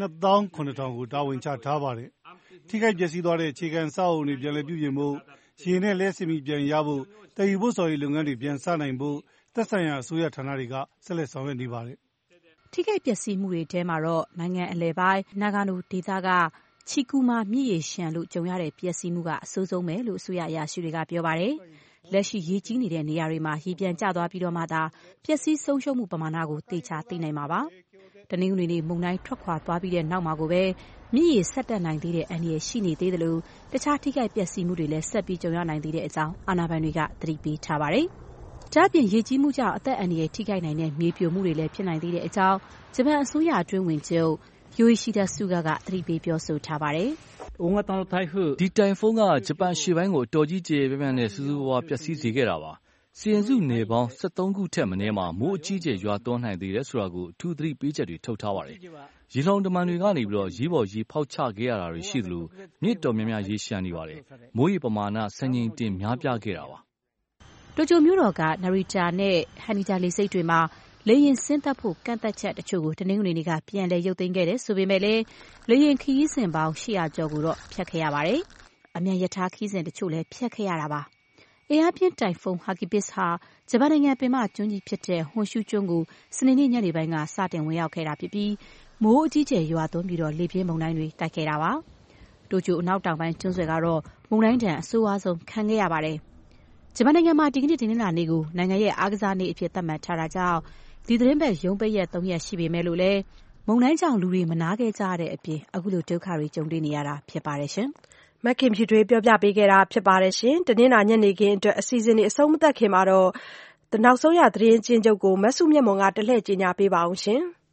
27000ကိုတာဝန်ချထားပါတယ်။ထိခိုက်ပျက်စီးသွားတဲ့အခြေခံအဆောက်အအုံတွေပြန်လည်ပြုပြင်ဖို့ရေနဲ့လျှပ်စစ်မီးပြန်ရဖို့တည်ယူဖို့ဆော်ရေးလုပ်ငန်းတွေပြန်စနိုင်ဖို့သက်ဆိုင်ရာအစိုးရဌာနတွေကဆက်လက်ဆောင်ရွက်နေပါတယ်။ထိခိုက်ပျက်စီးမှုတွေထဲမှာတော့နိုင်ငံအလယ်ပိုင်းနာဂါနိုဒေသကချီကူမာမြစ်ရေရှမ်းလို့ကြုံရတဲ့ပျက်စီးမှုကအဆိုးဆုံးပဲလို့အစိုးရအရာရှိတွေကပြောပါတယ်။လက်ရှိရေကြီးနေတဲ့နေရာတွေမှာရေပြန်ကျသွားပြီးတော့မှသာပျက်စီးဆုံးရှုံးမှုပမာဏကိုသေချာသိနိုင်မှာပါ။တနင်္ဂနွေနေ့မုန်တိုင်းထွက်ခွာသွားပြီးတဲ့နောက်မှာကိုပဲမြစ်ရေဆက်တက်နိုင်သေးတဲ့အန္တရာယ်ရှိနေသေးတယ်လို့တခြားထိခိုက်ပျက်စီးမှုတွေလည်းဆက်ပြီးကြုံရနိုင်သေးတဲ့အကြောင်းအာဏာပိုင်တွေကသတိပေးထားပါတယ်။ဒါ့အပြင်ရေကြီးမှုကြောင့်အသက်အန္တရာယ်ထိခိုက်နိုင်တဲ့မြေပြိုမှုတွေလည်းဖြစ်နိုင်သေးတဲ့အကြောင်းဂျပန်အစိုးရအတွင်းဝန်ချုပ်Yoshihide Suga ကသတိပေးပြောဆိုထားပါတယ်။ဒီတိုင်ဖုန်းကဂျပန်အရှေ့ပိုင်းကိုအတော်ကြီးကျယ်ပြန့်ပြန့်နဲ့စူးစူးဝါးဝါးပျက်စီးစေခဲ့တာပါ။စီရင်စုနယ်ပေါင်း13ခုထက်မနည်းမှာမိုးအကြီးအကျယ်ရွာသွန်းနိုင်သေးတယ်ဆိုတာကိုအထူးသတိပေးချက်တွေထုတ်ထားပါတယ်။ရေလှောင်တမန်တွေကနေရေပေါ်ရေဖောက်ချခဲ့ရတာတွေရှိသလိုမြစ်တော်များများရေရှမ်းနေပါတယ်။မိုးရေပမာဏစံချိန်တင်များပြားခဲ့တာပါ။တိုကျိုမြို့တော်ကနာရီတာနဲ့ဟန်နီတာလေဆိပ်တွေမှာလေယာဉ်ဆင်းသက်ဖို့ကန့်သတ်ချက်တချို့ကိုတနင်္ဂနွေနေ့ကပြန်လည်ရုပ်သိမ်းခဲ့တယ်ဆိုပေမဲ့လည်းလေယာဉ်ခရီးစဉ်ပေါင်း800ကျော်ကိုတော့ဖျက်ခဲ့ရပါတယ်။အမြန်ရထားခရီးစဉ်တချို့လည်းဖျက်ခဲ့ရတာပါ။အင်အားပြင်းတိုင်ဖုန်း Hagibis ဟာဂျပန်နိုင်ငံပင်မကျွန်းကြီးဖြစ်တဲ့ဟွန်ရှူကျွန်းကိုစနေနေ့ညနေပိုင်းကစတင်ဝင်ရောက်ခဲ့တာဖြစ်ပြီးမိုးအကြီးအကျယ်ရွာသွန်းပြီးလေပြင်းမုန်တိုင်းတွေတိုက်ခဲ့တာပါ။တိုကျိုအနောက်တောင်ပိုင်းကျွန်းဆွယ်ကတော့မုန်တိုင်းဒဏ်အဆိုးဝါးဆုံးခံခဲ့ရပါတယ်။ဂျပန်နိုင်ငံမှာဒီကနေ့တနင်္လာနေ့ကိုနိုင်ငံရဲ့အားကစားနေ့အဖြစ်သတ်မှတ်ထားတာကြောင့်ဒီသီတင်းပတ်ရုံးပိတ်ရက်3ရက်ရှိပေမဲ့လို့လည်းမုန်တိုင်းကြောင့်လူတွေမနာခဲ့ကြရတဲ့အပြင်အခုလိုဒုက္ခတွေကြုံတွေ့နေရတာဖြစ်ပါတယ်ရှင်။မခင်ဖြူထွေးပြောပြပေးခဲ့တာဖြစ်ပါတယ်ရှင်။တနင်္လာညနေခင်းအတွက်အစီအစဉ်တွေအဆုံးမသတ်ခင်မှာတော့နောက်ဆုံးရသတင်းကျဉ်းချုပ်ကိုမဆုမြတ်မွန်ကတလှည့်ကြေညာပေးပါအောင်ရှင်။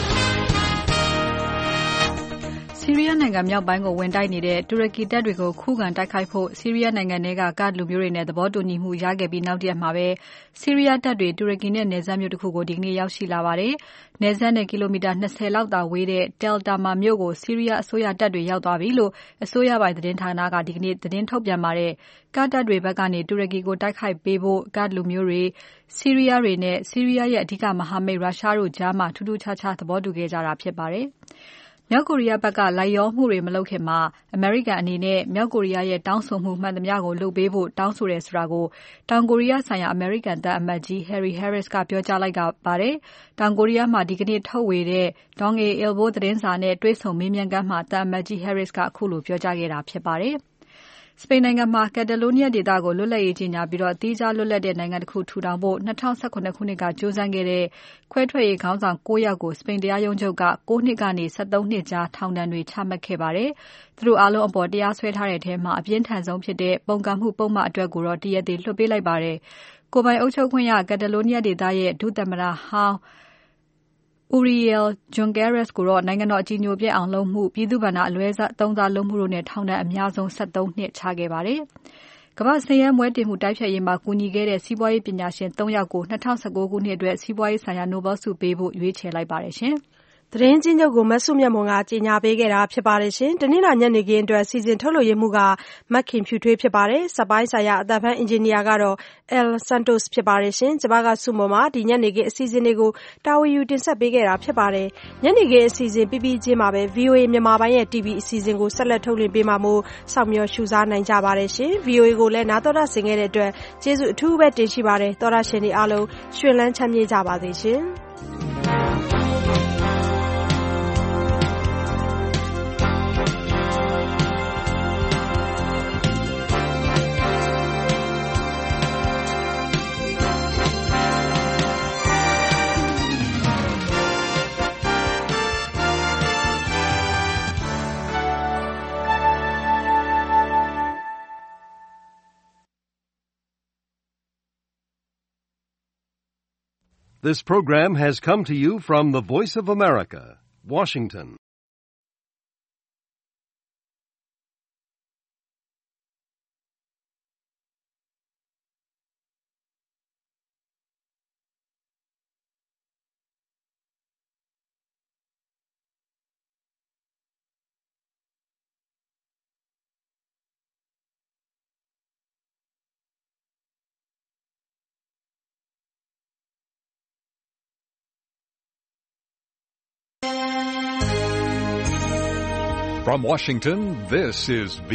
ဆီးရီးယားနိုင်ငံမြောက်ပိုင်းကိုဝင်တိုက်နေတဲ့တူရကီတပ်တွေကိုခုခံတိုက်ခိုက်ဖို့ဆီးရီးယားနိုင်ငံထဲကကာ့ဒ်လူမျိုးတွေနဲ့သဘောတူညီမှုရခဲ့ပြီးနောက်တရက်မှာပဲဆီးရီးယားတပ်တွေတူရကီနဲ့နယ်စပ်မြို့တစ်ခုကိုဒီကနေ့ရောက်ရှိလာပါတယ်။နယ်စပ်နဲ့ကီလိုမီတာ20လောက်သာဝေးတဲ့ Tal Tamr မြို့ကိုဆီးရီးယားအစိုးရတပ်တွေရောက်သွားပြီလို့အစိုးရပိုင်သတင်းဌာနကဒီကနေ့သတင်းထုတ်ပြန်ပါတယ်။ကာ့ဒ်တပ်တွေဘက်ကနေတူရကီကိုတိုက်ခိုက်ပေးဖို့ကာ့ဒ်လူမျိုးတွေဆီးရီးယားတွေနဲ့ဆီးရီးယားရဲ့အဓိကမဟာမိတ်ရုရှားတို့ကြားမှာထူးထူးခြားခြားသဘောတူခဲ့ကြတာဖြစ်ပါတယ်။မြောက်ကိုရီးယားဘက်ကလိုက်လျောမှုတွေမလုပ်ခင်မှာအမေရိကန်အနေနဲ့မြောက်ကိုရီးယားရဲ့တောင်းဆိုမှုမှန်သမျှကိုလုပ်ပေးဖို့တောင်းဆိုတယ်ဆိုတာကိုတောင်ကိုရီးယားဆိုင်ရာအမေရိကန်သံအမတ်ကြီး Harry Harris ကပြောကြားလိုက်ပါတယ်။တောင်ကိုရီးယားမှာဒီကနေ့ထုတ်ဝေတဲ့ Donghae Ilbo သတင်းစာနဲ့တွေ့ဆုံမေးမြန်းခန်းမှာသံအမတ်ကြီး Harris ကအခုလိုပြောကြားခဲ့တာဖြစ်ပါတယ်။စပိန်နိုင်ငံမှာကက်တလိုနီးယားဒေသကိုလွတ်လပ်ရေးကြေညာပြီးသီးခြားလွတ်လပ်တဲ့နိုင်ငံတစ်ခုထူထောင်ဖို့2018ခုနှစ်ကကြိုးစားခဲ့တဲ့ခွဲထွက်ရေးခေါင်းဆောင်9ယောက်ကိုစပိန်တရားရုံးချုပ်က9နှစ်ကနေ13နှစ်ကြားထောင်ဒဏ်တွေချမှတ်ခဲ့ပါတယ်။သူတို့အားလုံးအပေါ်တရားစွဲထားတဲ့ထဲမှာအပြင်းထန်ဆုံးဖြစ်တဲ့ပုန်ကန်မှုပုံမှန်အတွက်ကိုတော့တရားသေလွှတ်ပေးလိုက်ပါတယ်။ကိုယ်ပိုင်အုပ်ချုပ်ခွင့်ရကက်တလိုနီးယားဒေသရဲ့ဒုသမ္မတဟောင်း Oriol Junqueras ကိုတော့နိုင်ငံတော်အကြည်ညိုပျက်အောင်လုပ်မှုပြည်သူ့ဘဏ္ဍာအလွဲသုံးစားလုပ်မှုတို့နဲ့ထောင်ဒဏ်အများဆုံး13နှစ်ချခဲ့ပါတယ်။ကမ္ဘာ့ဆင်းရဲမွဲတေမှုတိုက်ဖျက်ရေးမှာကူညီခဲ့တဲ့စီးပွားရေးပညာရှင်3ယောက်ကို2019ခုနှစ်အတွက်စီးပွားရေးဆိုင်ရာနိုဘယ်ဆုပေးဖို့ရွေးချယ်လိုက်ပါတယ်ရှင်။သတင်းကျဉ်းချုပ်ကိုမဆုမြတ်မွန်ကကြေညာပေးခဲ့တာဖြစ်ပါတယ်ရှင်။တနင်္လာညနေခင်းအတွက်စီစဉ်ထုတ်လွှင့်ရမှုကမခင်ဖြူထွေးဖြစ်ပါတယ်။စပိုင်းဆိုင်ရာအသံဖန်အင်ဂျင်နီယာကတော့ El Santos ဖြစ်ပါတယ်ရှင်။ကျွန်မကဆုမွန်ပါဒီညနေခင်းအစီအစဉ်တွေကိုတာဝန်ယူတင်ဆက်ပေးခဲ့တာဖြစ်ပါတယ်။ညနေခင်းအစီအစဉ်ပြီးချင်းမှာပဲ VOA မြန်မာပိုင်းရဲ့ TV အစီအစဉ်ကိုဆက်လက်ထုတ်လွှင့်ပေးမှာမို့စောင့်မျှော်ရှုစားနိုင်ကြပါတယ်ရှင်။ VOA ကိုလည်းနားတော်တာဆင်ခဲ့တဲ့အတွက်ကျေးဇူးအထူးပဲတင်ရှိပါတယ်။တော်တာရှင်တွေအားလုံးရွှင်လန်းချမ်းမြေ့ကြပါစေရှင်။ This program has come to you from the Voice of America, Washington. From Washington, this is